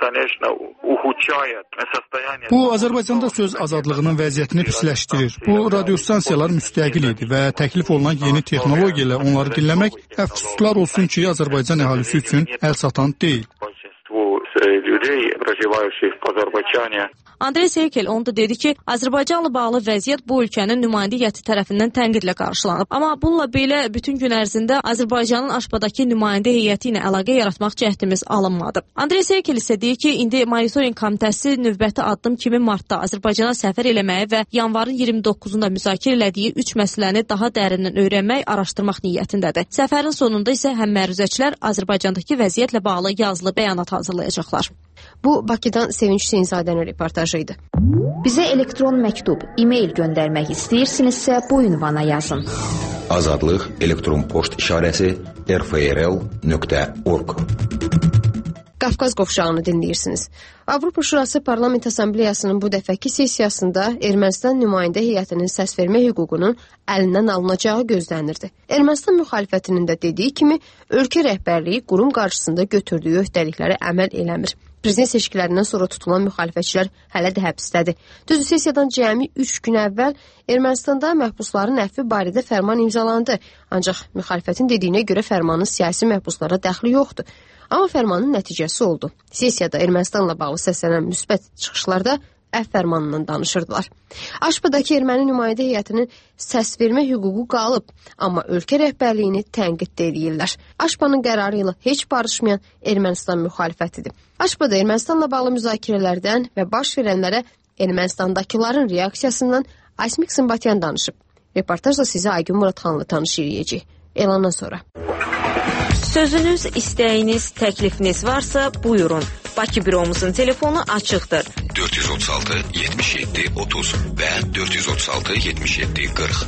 Bu, Azərbaycanda söz azadlığının vəziyyətini pisləşdirir. Bu, radiostansiyalar müstəqil idi və təklif olunan yeni texnologiya ilə onları dinləmək əfsuslar olsun ki, Azərbaycan əhalisi üçün əl satan deyil. Andrey Serkel onu da dedi ki, Azərbaycanla bağlı vəziyyət bu ölkənin nümayəndə heyəti tərəfindən tənqidlə qarşılanıb. Amma bununla belə bütün gün ərzində Azərbaycanın AŞPA-dakı nümayəndə heyəti ilə əlaqə yaratmaq cəhdimiz alınmadı. Andrey Serkel isə deyir ki, indi Monitoring Komitəsi növbəti addım kimi martda Azərbaycana səfər eləməyi və yanvarın 29-da müzakirə elədiyi 3 məsələni daha dərindən öyrənmək, araşdırmaq niyyətindədir. Səfərin sonunda isə həmməruzəçilər Azərbaycandakı vəziyyətlə bağlı yazılı bəyanat hazırlayacaqlar. Bu, Bakıdan Sevinç Hüseynzadənin reportajıydı. Bizə elektron məktub, e-mail göndərmək istəyirsinizsə bu ünvana yazın. Azadlıq elektron poçt işarəsi rfrl.org. Qafqaz qovşağını dinləyirsiniz. Avropa Şurası Parlament Assambleyasının bu dəfəki sessiyasında Ermənistan nümayəndə heyətinin səs vermə hüququnun əlindən alınacağı gözlənirdi. Ermənistan müxalifətinin də dediyi kimi, ölkə rəhbərliyi qurum qarşısında götürdüyü öhdəliklərə əməl eləmir. Prezident seçkilərindən sonra tutulan müxalifətçilər hələ də həbsdədir. Düzdür, sessiyadan cəmi 3 gün əvvəl Ermənistanda məhbusların əfvi barədə fərman imzalandı. Ancaq müxalifətin dediyinə görə fərmanın siyasi məhbuslara dəxli yoxdur. Amma fərmanın nəticəsi oldu. Sessiyada Ermənistanla bağlı səslənən müsbət çıxışlarda əfv fərmanından danışırdılar. AŞPA-dakı erməni nümayəndə heyətinin səs vermə hüququ qalıb, amma ölkə rəhbərliyini tənqid edirlər. AŞPA-nın qərarı ilə heç barışmayan Ermənistan müxalifətidir. AŞPA-da Ermənistanla bağlı müzakirələrdən və baş verənlərə Ermənistandakıların reaksiyasından Asmik Sımbatyan danışıb. Reportajla sizə Aygün Muradxanlı tanış edəcək. Elandan sonra. Sözünüz, istəyiniz, təklifiniz varsa buyurun. Bakı büromuzun telefonu açıqdır. 436 77 30 və 436 77 40.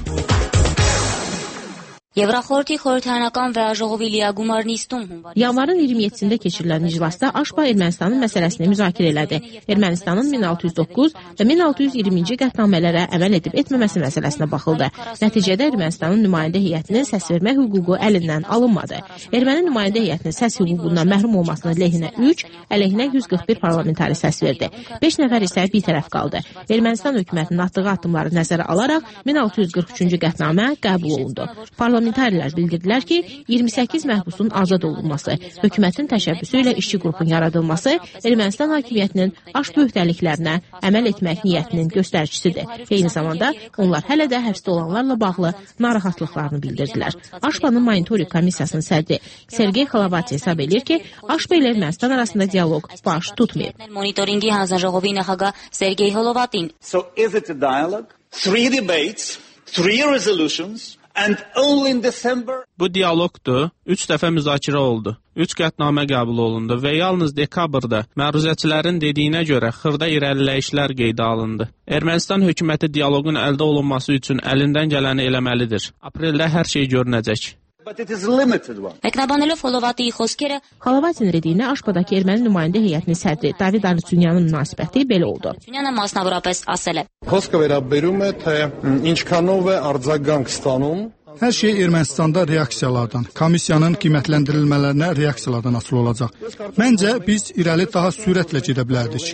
Եվրախորհրդի խորհրդարանական վեաժողովի լիագումար նիստում Yanvarın 27-də keçirilən iclasda AŞPA Ermənistanın məsələsini müzakirə elədi. Ermənistanın 1609 və 1620-ci qətnamələrə əməl edib etməməsi məsələsinə baxıldı. Nəticədə Ermənistanın nümayəndə heyətinin səsvermə hüququ əlindən alınmadı. Erməni nümayəndə heyətinin səs hüququndan məhrum olmasının lehinə 3, əleyhinə 141 parlamentari səs verdi. 5 nəfər isə bir tərəf qaldı. Ermənistan hökumətinin atdığı addımları nəzərə alaraq 1643-cü qətnamə qəbul olundu. Parlamentarilər bildirdilər ki, 28 məhbusun azad olunması, hökumətin təşəbbüsü ilə işçi qrupun yaradılması Ermənistan hakimiyyətinin aş böhtəliklərinə əməl etmək niyyətinin göstəricisidir. Eyni zamanda onlar hələ də həbsdə olanlarla bağlı narahatlıqlarını bildirdilər. AŞPA-nın monitoring komissiyasının sədri Sergey Xalavati hesab edir ki, AŞPA ilə Ermənistan arasında dialoq baş tutmayıb. Monitoringi հանձնաժողովի նախագահ Սերգեյ Հոլովատին. So is it a dialogue? 3 debates, 3 resolutions. And only in December... Bu dialoqdur. 3 dəfə müzakirə oldu. 3 qətnamə qəbul olundu və yalnız dekabrda məruzəçilərin dediyinə görə xırda irəliləyişlər qeydə alındı. Ermənistan hökuməti dialoqun əldə olunması üçün əlindən gələni eləməlidir. Apreldə hər şey görünəcək. Məknabanելով Հոլովատիի խոսքերը Xalavati'nin dediyinə AŞPA-dakı erməni nümayəndə heyətinin sədri David Arutsunyanın münasibəti belə oldu. Arutsunյանը մասնավորապես ասել է. Խոսքը վերաբերում է թե ինչքանով է արձագանք ստանում. Hər şey Ermənistanda reaksiyalardan, komissiyanın qiymətləndirilmələrinə reaksiyalardan asılı olacaq. Məncə biz irəli daha sürətlə gedə bilərdik.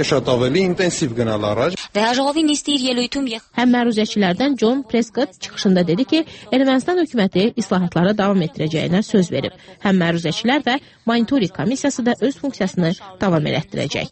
Վեաժողովի նիստի իր ելույթում Həm məruzəçilərdən John Prescott çıxışında dedi ki, Ermənistan hökuməti islahatlara davam etdirəcəyinə söz verib. Həm məruzəçilər və monitoring komissiyası da öz funksiyasını davam elətdirəcək.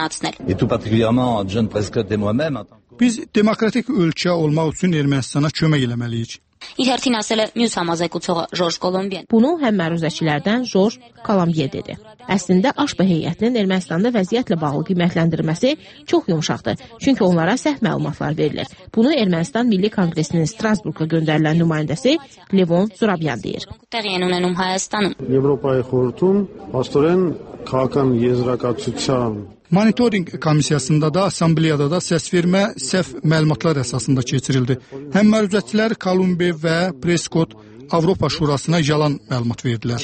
Biz demokratik ölkə olmaq üçün Ermənistana kömək eləməliyik. Իր հերթին ասել է մյուս համազեկուցողը Ժորժ Կոլոմբիան. Bunu həm məruzəçilərdən Jorj Kolombiya dedi. Əslində AŞPA heyətinin Ermənistanda vəziyyətlə bağlı qiymətləndirməsi çox yumşaqdır. Çünki onlara səhv məlumatlar verilir. Bunu Ermənistan Milli Konqresinin Strasburqa göndərilən nümayəndəsi Levon Zurabyan deyir. Տեղի են ունենում Հայաստանում. Եվրոպայի խորհրդում աստորեն քաղաքական եզրակացության Monitoring komissiyasında da, assambleyada da səsvermə səhv məlumatlar əsasında keçirildi. Həm məruzəçilər Kolumbiya və Prescott Avropa Şurasına yalan məlumat verdilər.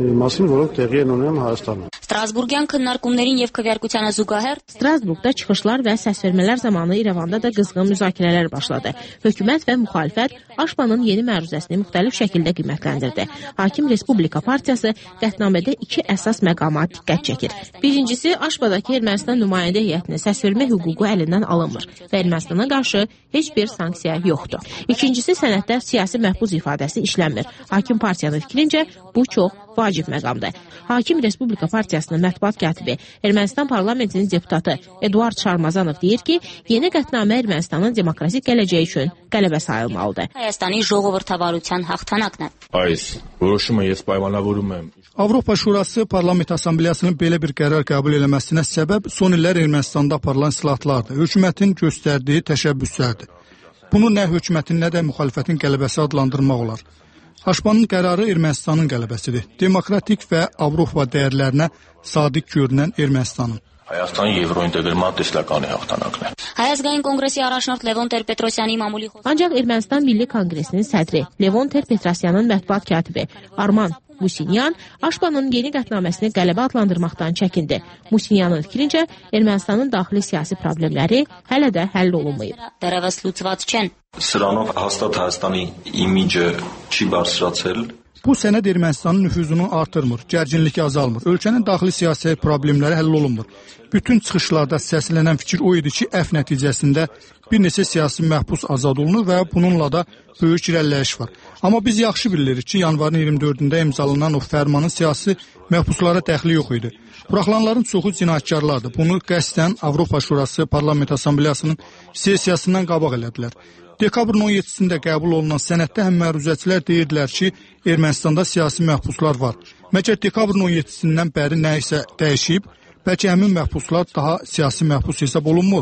Strasburgyan քննարկումներին եւ քվեարկությանը զուգահեռ Strasburqda çıxışlar və səsvermələr zamanı İrəvanda da qızğın müzakirələr başladı. Hökumət və müxalifət AŞPA-nın yeni məruzəsini müxtəlif şəkildə qiymətləndirdi. Hakim Respublika Partiyası qətnamədə 2 əsas məqama diqqət çəkir. Birincisi, AŞPA-dakı Ermənistan nümayəndə heyətinin səsvermə hüququ əlindən alınmır və Ermənistana qarşı heç bir sanksiya yoxdur. İkincisi, sənəddə siyasi məhbus ifadəsi işlənmir. Hakim partiyanın fikrincə bu çox vacib məqamdır. Hakim Respublika Partiyasının mətbuat katibi, Ermənistan parlamentinin deputatı Eduard Şarmazanov deyir ki, yeni qətnamə Ermənistanın demokratik gələcəyi üçün qələbə sayılmalıdır. Հայաստանի ժողովրդավարության հաղթանակն է. Այս որոշումը ես պայմանավորում եմ. Avropa Şurası Parlament Assambleyasının belə bir qərar qəbul eləməsinə səbəb son illər Ermənistanda aparılan islahatlardır. Hökumətin göstərdiyi təşəbbüslərdir. Bunu nə hökumətin, nə də müxalifətin qələbəsi adlandırmaq olar. AŞPA-nın qərarı Ermənistanın qələbəsidir. Demokratik və Avropa dəyərlərinə sadiq görünən Ermənistanın. Հայաստանի եվրոինտեգրման տեսլականի հաղթանակն է. Հայազգային կոնգրեսի առաջնորդ Լևոն Տեր-Պետրոսյանի մամուլի Ancaq Ermənistan Milli Konqresinin sədri Levon Ter-Petrosyanın mətbuat katibi Arman Musinyan AŞPA-nın yeni qətnaməsini qələbə adlandırmaqdan çəkindi. Musinyanın fikrincə Ermənistanın daxili siyasi problemləri hələ də həll olunmayıb. Դեռևս լուծված չեն. Սրանով հաստատ Հայաստանի իմիջը չի բարձրացել. Bu sənəd Ermənistanın nüfuzunu artırmır, gərginlik azalmır, ölkənin daxili siyasi problemləri həll olunmur. Bütün çıxışlarda səslənən fikir o idi ki, əf nəticəsində bir neçə siyasi məhbus azad olunur və bununla da böyük irəliləyiş var. Amma biz yaxşı bilirik ki, yanvarın 24-də imzalanan o fərmanın siyasi məhbuslara dəxli yox idi. Buraxılanların çoxu cinayətkarlardır. Bunu qəsdən Avropa Şurası Parlament Assambleyasının sessiyasından qabaq elədilər. Dekabrın 17-sində qəbul olunan sənəddə həm məruzəçilər deyirdilər ki, Ermənistanda siyasi məhbuslar var. Məgər dekabrın 17-sindən bəri nə isə dəyişib, bəlkə həmin məhbuslar daha siyasi məhbus hesab olunmur.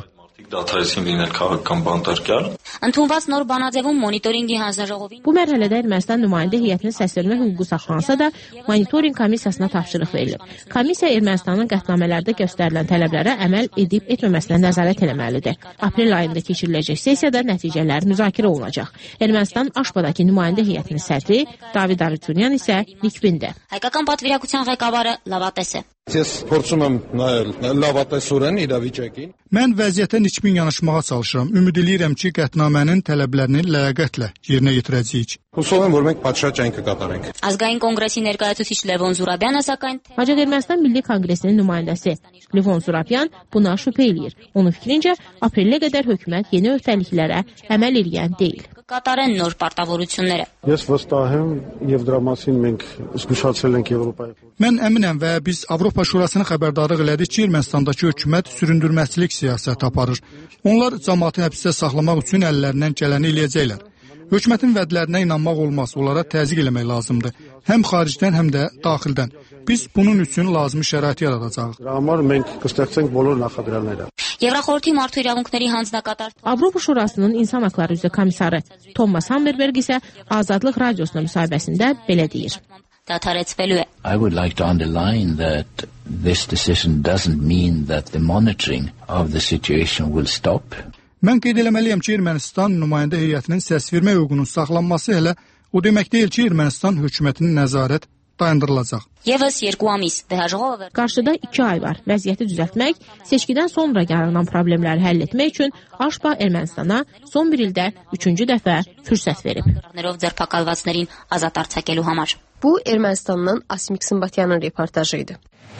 Դադարեցին լինել քաղաքական բանտարկյալ։ Ընդունված նոր բանաձևում մոնիտորինգի հանձնաժողովին Bu mərhələdə Ermənistan nümayəndə heyətinin səsvermə hüququ saxlansa da, monitorinq komissiyasına tapşırıq verilib. Komissiya Ermənistanın qətnamələrdə göstərilən tələblərə əməl edib etməməsinə nəzarət etməlidir. Aprel ayında keçiriləcək sessiyada nəticələr müzakirə olunacaq. Ermənistan Aşbadakı nümayəndə heyətinin sədri David Arutsunyan isə Nikbində. Հայկական պատվիրակության ղեկավարը լավատես է։ Ես փորձում եմ նայել լավատեսորեն իրավիճակին։ Mən vəziyyətə nikbin yanaşmağa çalışıram. Ümid edirəm ki, qətnamənin tələblərini ləyaqətlə yerinə yetirəcəyik. Հուսով եմ, որ մենք պատշաճ կկատարենք։ Ազգային կոնգրեսի ներկայացուցիչ Լևոն Զուրաբյանը սակայն Ancaq Ermənistan Milli Konqresinin nümayəndəsi Levon Zurabyan buna şübhə eləyir. Onun fikrincə, aprelə qədər hökumət yeni öhdəliklərə əməl edən deyil. կատարեն նոր պարտավորությունները։ Ես վստահ եմ եւ դրա մասին մենք զգուշացել ենք Եվրոպայի։ Mən əminəm və biz Avropa Şurasını xəbərdarlıq elədik ki, Ermənistandakı hökumət süründürməçilik siyasəti aparır. Onlar cəmaatı həbsdə saxlamaq üçün əllərindən gələni eləyəcəklər. Hökumətin vədlərinə inanmaq olmaz, onlara təzyiq eləmək lazımdır. Həm xaricdən, həm də daxildən. Biz bunun üçün lazımi şərait yaradacağıq. Համար մենք կստեղծենք բոլոր նախադրյալները։ Եվրախորհրդի մարդու իրավունքների հանձնակատար Avropa Şurasının İnsan Haqları üzrə komissarı Thomas Hammerberg isə Azadlıq radiosuna müsahibəsində belə deyir. Դադարեցվելու է։ I would like to underline that this decision doesn't mean that the monitoring of the situation will stop. Mən qeyd eləməliyəm ki, Ermənistan nümayəndə heyətinin səsvermə hüququnun saxlanması elə o demək deyil ki, Ermənistan hökumətinin nəzarət dayandırılacaq. Եվս 2 ամիս դեհաժողովը Qarşıda 2 ay var. Vəziyyəti düzəltmək, seçkidən sonra yaranan problemləri həll etmək üçün Aşba Ermənistana son bir ildə 3-cü dəfə fürsət verib. ներով ձերբակալվածներին ազատ արձակելու համար։ Bu Ermənistandan Asmik Sımbatyanın reportajı idi.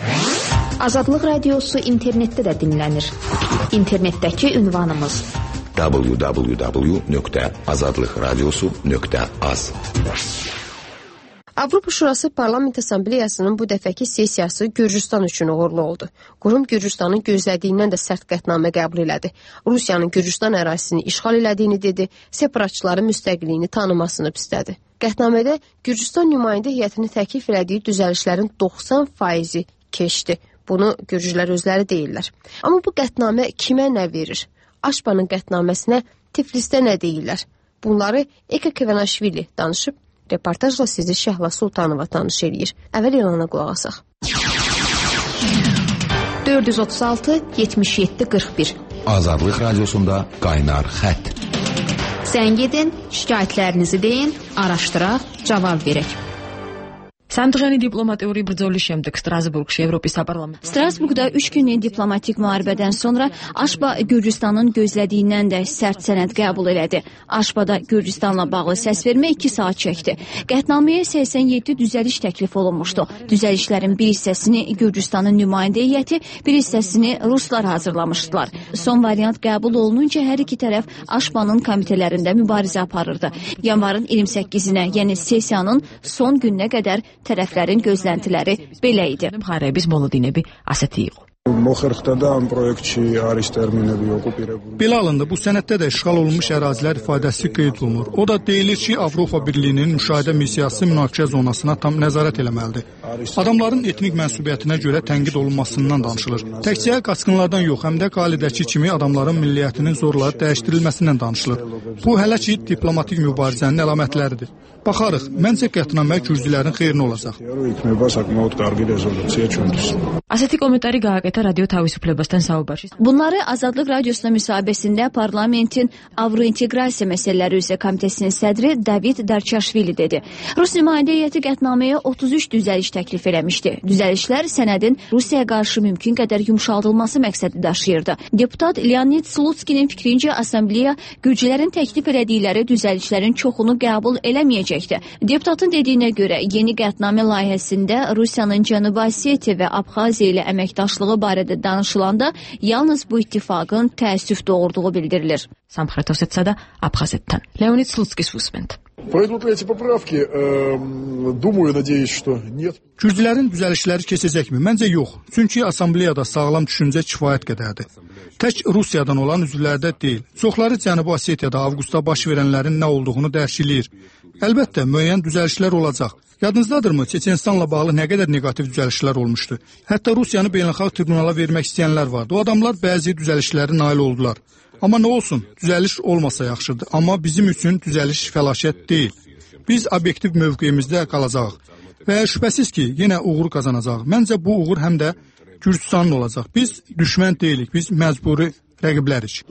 Azadlıq radiosu internetdə də dinlənir. İnternetdəki ünvanımız www.azadlıqradiosu.az Avropa Şurası Parlament Assambleyasının bu dəfəki sessiyası Gürcüstan üçün uğurlu oldu. Qurum Gürcüstanın gözlədiyindən də sərt qətnamə qəbul elədi. Rusiyanın Gürcüstan ərazisini işğal elədiyini dedi, separatçıların müstəqilliyini tanımasını istədi. Qətnamədə Gürcüstan nümayəndə heyətini təklif elədiyi düzəlişlərin 90% keçdi. Bunu Gürcülər özləri deyirlər. Amma bu qətnamə kimə nə verir? Aşbanın qətnaməsinə Tiflisdə nə deyirlər? Bunları Eka Kevanaşvili danışıb. Reportajla sizi Şəhla Sultanova tanış eləyir. Əvvəl elana qulaq asaq. 436 77 41 Azadlıq radiosunda qaynar xətt. Zəng edin, şikayətlərinizi deyin, araşdıraq, cavab verək. Სამდღიანი დიპლომატიური ბრძოლის შემდეგ Strasburgში Ევროპის საპარლამენტო Strasburgda 3 günlük diplomatik müharibədən sonra Aşba Gürcüstanın gözlədiyindən də sərt sənəd qəbul elədi. Aşbada Gürcüstanla bağlı səsvermə 2 saat çəkdi. Qətnaməyə 87 düzəliş təklif olunmuşdu. Düzəlişlərin bir hissəsini Gürcüstanın nümayəndə heyəti, bir hissəsini ruslar hazırlamışdılar. Son variant qəbul olununca hər iki tərəf Aşbanın komitələrində mübarizə aparırdı. Yanvarın 28-nə, yəni sessiyanın son gününə qədər tərəflərin gözləntiləri belə idi. მხარეების მოლოდინები ასეთი იყო. მოხერხდა და ამ პროექტში არის ტერმინები ოკუპირებული. Belə alındı, bu sənəddə də işğal olunmuş ərazilər ifadəsi qeyd olunur. O da deyilir ki, Avropa Birliyinin müşahidə missiyası münaqişə zonasına tam nəzarət eləməlidir. Adamların etnik mənsubiyyətinə görə tənqid olunmasından danışılır. Təkcə qaçqınlardan yox, həm də Qalidəki kimi adamların milliyyətinin zorla dəyişdirilməsindən danışılır. Bu hələ ki diplomatik mübarizənin əlamətləridir. Baxarıq, məncə qətnamə gürcülərin xeyrinə olacaq. ასეთი კომენტარი გააკეთა რადიო თავისუფლებასთან საუბარში. Bunları Azadlıq radiosuna müsahibəsində parlamentin Avrointeqrasiya məsələləri üzrə komitəsinin sədri David Darçaşvili dedi. Rus nümayəndə heyəti qətnaməyə 33 düzəliş təklif eləmişdi. Düzəlişlər sənədin Rusiyaya qarşı mümkün qədər yumşaldılması məqsədi daşıyırdı. Deputat Leonid Slutskinin fikrincə assambleya Gürcülərin təklif elədikləri düzəlişlərin çoxunu qəbul eləməyəcəkdi. Deputatın dediyinə görə yeni qətnamə layihəsində Rusiyanın Cənubi Osetiya və Abxaziya ilə əməkdaşlığı barədə danışılanda yalnız bu ittifaqın təəssüf doğurduğu bildirilir. სამხრეთ ოსეთსა და აფხაზეთთან. Leonid Slutskis უსმენთ. Пойдут ли эти поправки? Думаю, надеюсь, что нет. Gürcülərin düzəlişləri keçəcəkmi? Məncə yox. Çünki assambleyada sağlam düşüncə kifayət qədərdir. Tək Rusiyadan olan üzvlərdə deyil. Çoxları Cənubi Osetiyada avqustda baş verənlərin nə olduğunu dərk eləyir. Əlbəttə, müəyyən düzəlişlər olacaq. Yadınızdadırmı, Çeçenistanla bağlı nə qədər neqativ düzəlişlər olmuşdu? Hətta Rusiyanı beynəlxalq tribunala vermək istəyənlər vardı. O adamlar bəzi düzəlişlərə nail oldular. Amma nə olsun, düzəliş olmasa yaxşıdır. Amma bizim üçün düzəliş fəlakət deyil. Biz obyektiv mövqeyimizdə qalacağıq. Və şübhəsiz ki, yenə uğur qazanacağıq. Məncə bu uğur həm də Gürcüstanın olacaq. Biz düşmən deyilik, biz məcburi rəqiblərik.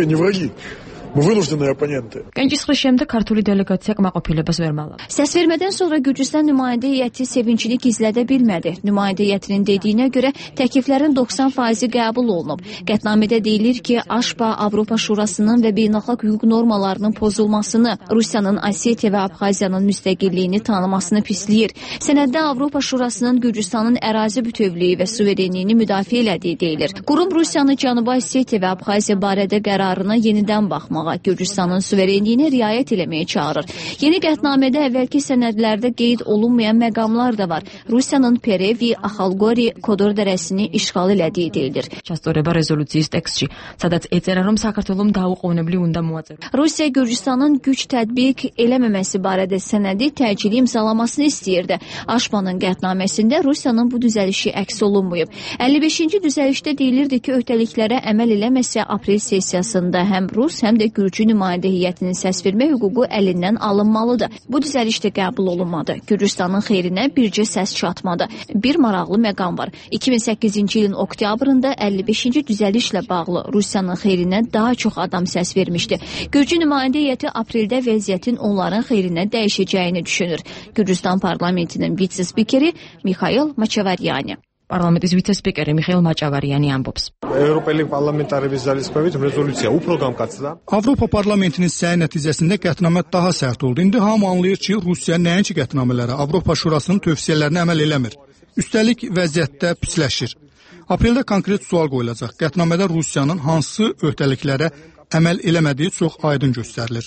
Gəncə şəhərində kartuli delegasiya qmaqopilებას verməli. Səsvermədən sonra Gürcüstan nümayəndə heyəti sevincini gizlədə bilmədi. Nümayəndə heyətinin dediyinə görə təkliflərin 90% qəbul olunub. Qətnamədə deyilir ki, AŞPA Avropa Şurasının və beynəlxalq hüquq normalarının pozulmasını, Rusiyanın Osetiya və Abxaziyanın müstəqilliyini tanımasını pisləyir. Sənəddə Avropa Şurasının Gürcüstanın ərazi bütövlüyü və suverenliyini müdafiə elədiyi deyilir. Qurum Rusiyanı Cənubi Osetiya və Abxaziya barədə qərarına yenidən baxmağa, Gürcüstanın suverenliyini riayət eləməyə çağırır. Yeni qətnamədə əvvəlki sənədlərdə qeyd olunmayan məqamlar da var. Rusiyanın Perevi, Axalqori, Kodor dərəsini işğal elədiyi deyilir. Çastoreba rezolüsiyası tekstçi, sadət etirə რომ საქართველოს დაუყოვნებლივ უნდა მოაწეროს. Rusiya Gürcüstanın güc tətbiq eləməməsi barədə sənədi təcili imzalamasını istəyirdi. AŞPA-nın qətnaməsində Rusiyanın bu düzəlişi əks olunmayıb. 55-ci düzəlişdə deyilirdi ki, öhdəliklərə əməl eləməsə aprel sessiyasında həm Rus, həm də Gürcü nümayəndə heyətinin səsvermə hüququ əlindən alınmalıdır. Bu düzəliş də qəbul olunmadı. Gürcüstanın xeyrinə bircə səs çatmadı. Bir maraqlı məqam var. 2008-ci ilin oktyabrında 55-ci düzəlişlə bağlı Rusiyanın xeyrinə daha çox adam səs vermişdi. Gürcü nümayəndə heyəti apreldə vəziyyətin onların xeyrinə dəyişəcəyini düşünür. Gürcüstan parlamentinin vitse-spikeri Mikhail Maçavaryani. Parlamentis vitse-spikeri Mikhail Maçavaryani ambops. Avropa Parlamentinin səy nəticəsində qətnamə daha sərt oldu. İndi hamı anlayır ki, Rusiya nəinki qətnamələrə, Avropa Şurasının tövsiyələrinə əməl eləmir. Üstəlik vəziyyətdə pisləşir. Apreldə konkret sual qoyulacaq. Qətnamədə Rusiyanın hansı öhdəliklərə əməl eləmədiyi çox aydın göstərilir.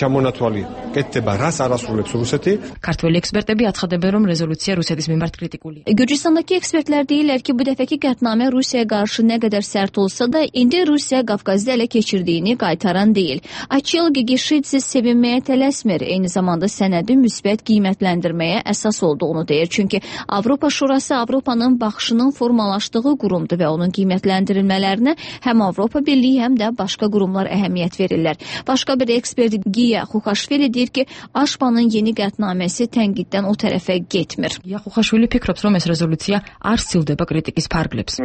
Kartvelli ekspertები atıqadıbı რომ rezolüsiya Rusiyadis მიმართ kritikulidir. Gürcüstandakı ekspertlər deyirlər ki, bu dəfəki qətnamə Rusiyaya qarşı nə qədər sərt olsa da, indi Rusiya Qafqazda ələ keçirdiyini qaytaran deyil. Açil Gigişidze sevinməyə tələsmir, eyni zamanda sənədin müsbət qiymətləndirməyə əsas olduğunu deyir. Çünki Avropa Şurası Avropanın baxışının formalaşdığı qurumdur və onun qiymətləndirilmələrinə həm Avropa Birliyi, həm də başqa qurumlar əhəmiyyət verirlər. Başqa bir ekspert Giya Xuxaşvili deyir ki, AŞPA-nın yeni qətnaməsi tənqiddən o tərəfə getmir. Ya Xuxaşvili fikrობს, რომ ეს rezolüsiya არ სცილდება კრიტიკის ფარგლებს.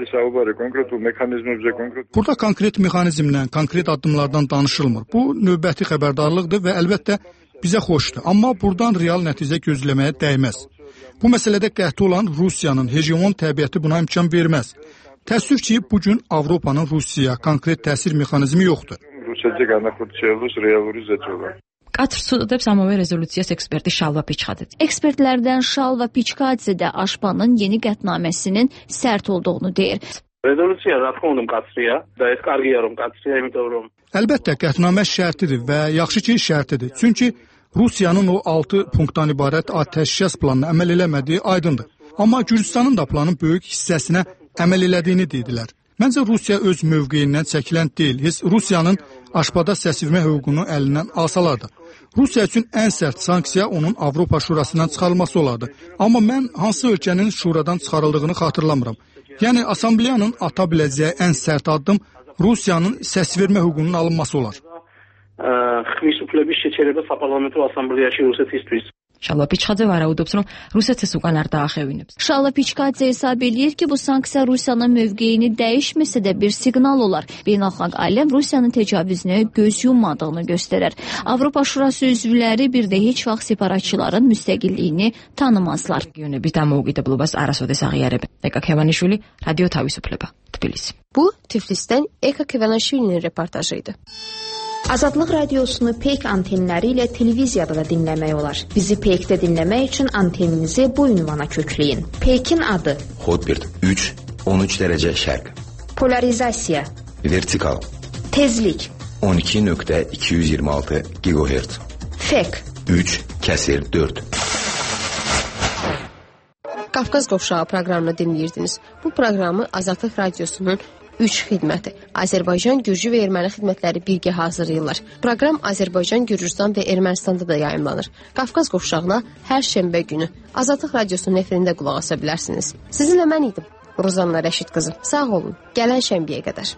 Burada konkret mexanizmdən, konkret addımlardan danışılmır. Bu növbəti xəbərdarlıqdır və əlbəttə bizə xoşdur. Amma buradan real nəticə gözləməyə dəyməz. Bu məsələdə qəhti olan Rusiyanın hegemon təbiəti buna imkan verməz. Təəssüf ki, bugün Avropanın Rusiyaya konkret təsir mexanizmi yoxdur. Qatr sudadებს ამავე rezolüsiyas eksperti Şalva Piçxadze. Ekspertlərdən Şalva Piçxadze də AŞPA-nın yeni qətnaməsinin sərt olduğunu deyir. Əlbəttə, qətnamə şərtidir və yaxşı ki, şərtidir. Çünki Rusiyanın o 6 punktdan ibarət atəşkəs planına əməl eləmədiyi aydındır. Amma Gürcüstanın da planın böyük hissəsinə əməl elədiyini dedilər. Məncə Rusiya öz mövqeyindən çəkilən deyil. Rusiyanın AŞPA-da səsvermə hüququnu əlindən alsalardı. Rusiya üçün ən sərt sanksiya onun Avropa Şurasından çıxarılması olardı. Amma mən hansı ölkənin Şuradan çıxarıldığını xatırlamıram. Yəni, Assambleyanın ata biləcəyi ən sərt addım Rusiyanın səsvermə hüququnun alınması olar. Şalva Piçxadze varaudობს, რომ Rusiya ეს უკან არ დაახევინებს. Şalva Piçxadze hesab edir ki, bu sanksiya Rusiyanın mövqeyini dəyişməsə də bir siqnal olar. Beynəlxalq aləm Rusiyanın təcavüzünə göz yummadığını göstərər. Avropa Şurası üzvləri bir də heç vaxt separatçıların müstəqilliyini tanımazlar. Regionების დამოუკიდებლობას არასოდეს აღიარებენ. ეკა ქევანიშვილი, რადიო თავისუფლება, თბილისი. Bu Tiflisdən Eka Kevanishvilinin reportajı idi. Azadlıq radiosunu Peyk antenləri ilə televiziyada da dinləmək olar. Bizi Peykdə dinləmək üçün anteninizi bu ünvana kökləyin. Peykin adı: Hotbird 3, 13 dərəcə şərq. Polarizasiya: Vertikal. Tezlik: 12.226 GHz. Fek: 3/4. Qafqaz Qovşağı proqramını dinləyirdiniz. Bu proqramı Azadlıq radiosunun 3 xidməti. Azərbaycan, Gürcü və Erməni xidmətləri birgə hazırlayırlar. Proqram Azərbaycan, Gürcüstan və Ermənistanda da yayımlanır. Qafqaz qovşağına hər şənbə günü Azadlıq Radiosunun efirində qulaq asa bilərsiniz. Sizinlə mən idim, Rozanna Rəşid qızı. Sağ olun, gələn şənbəyə qədər.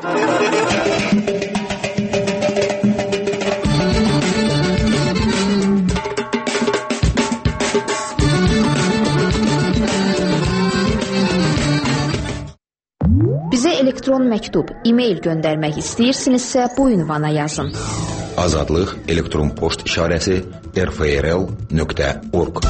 Bizə elektron məktub, e-mail göndərmək istəyirsinizsə bu ünvana yazın. Azadlıq elektron poçt işarəsi rfrl.org.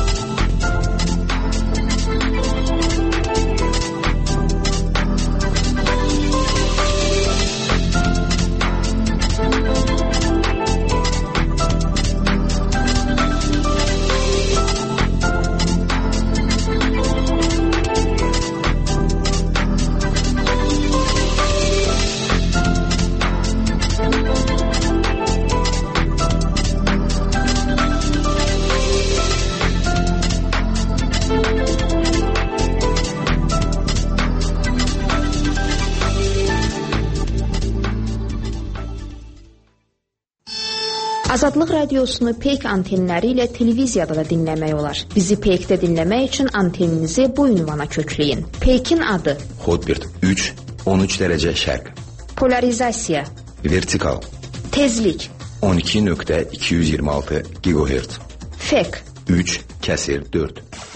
Azadlıq Radiosunu Peyk antenləri ilə televiziyada da dinləmək olar. Bizi Peykdə dinləmək üçün anteninizi bu ünvana kökləyin. Peykin adı: Hotbird 3, 13 dərəcə şərq. Polarizasiya: Vertikal. Tezlik: 12.226 GHz. Fek: 3/4.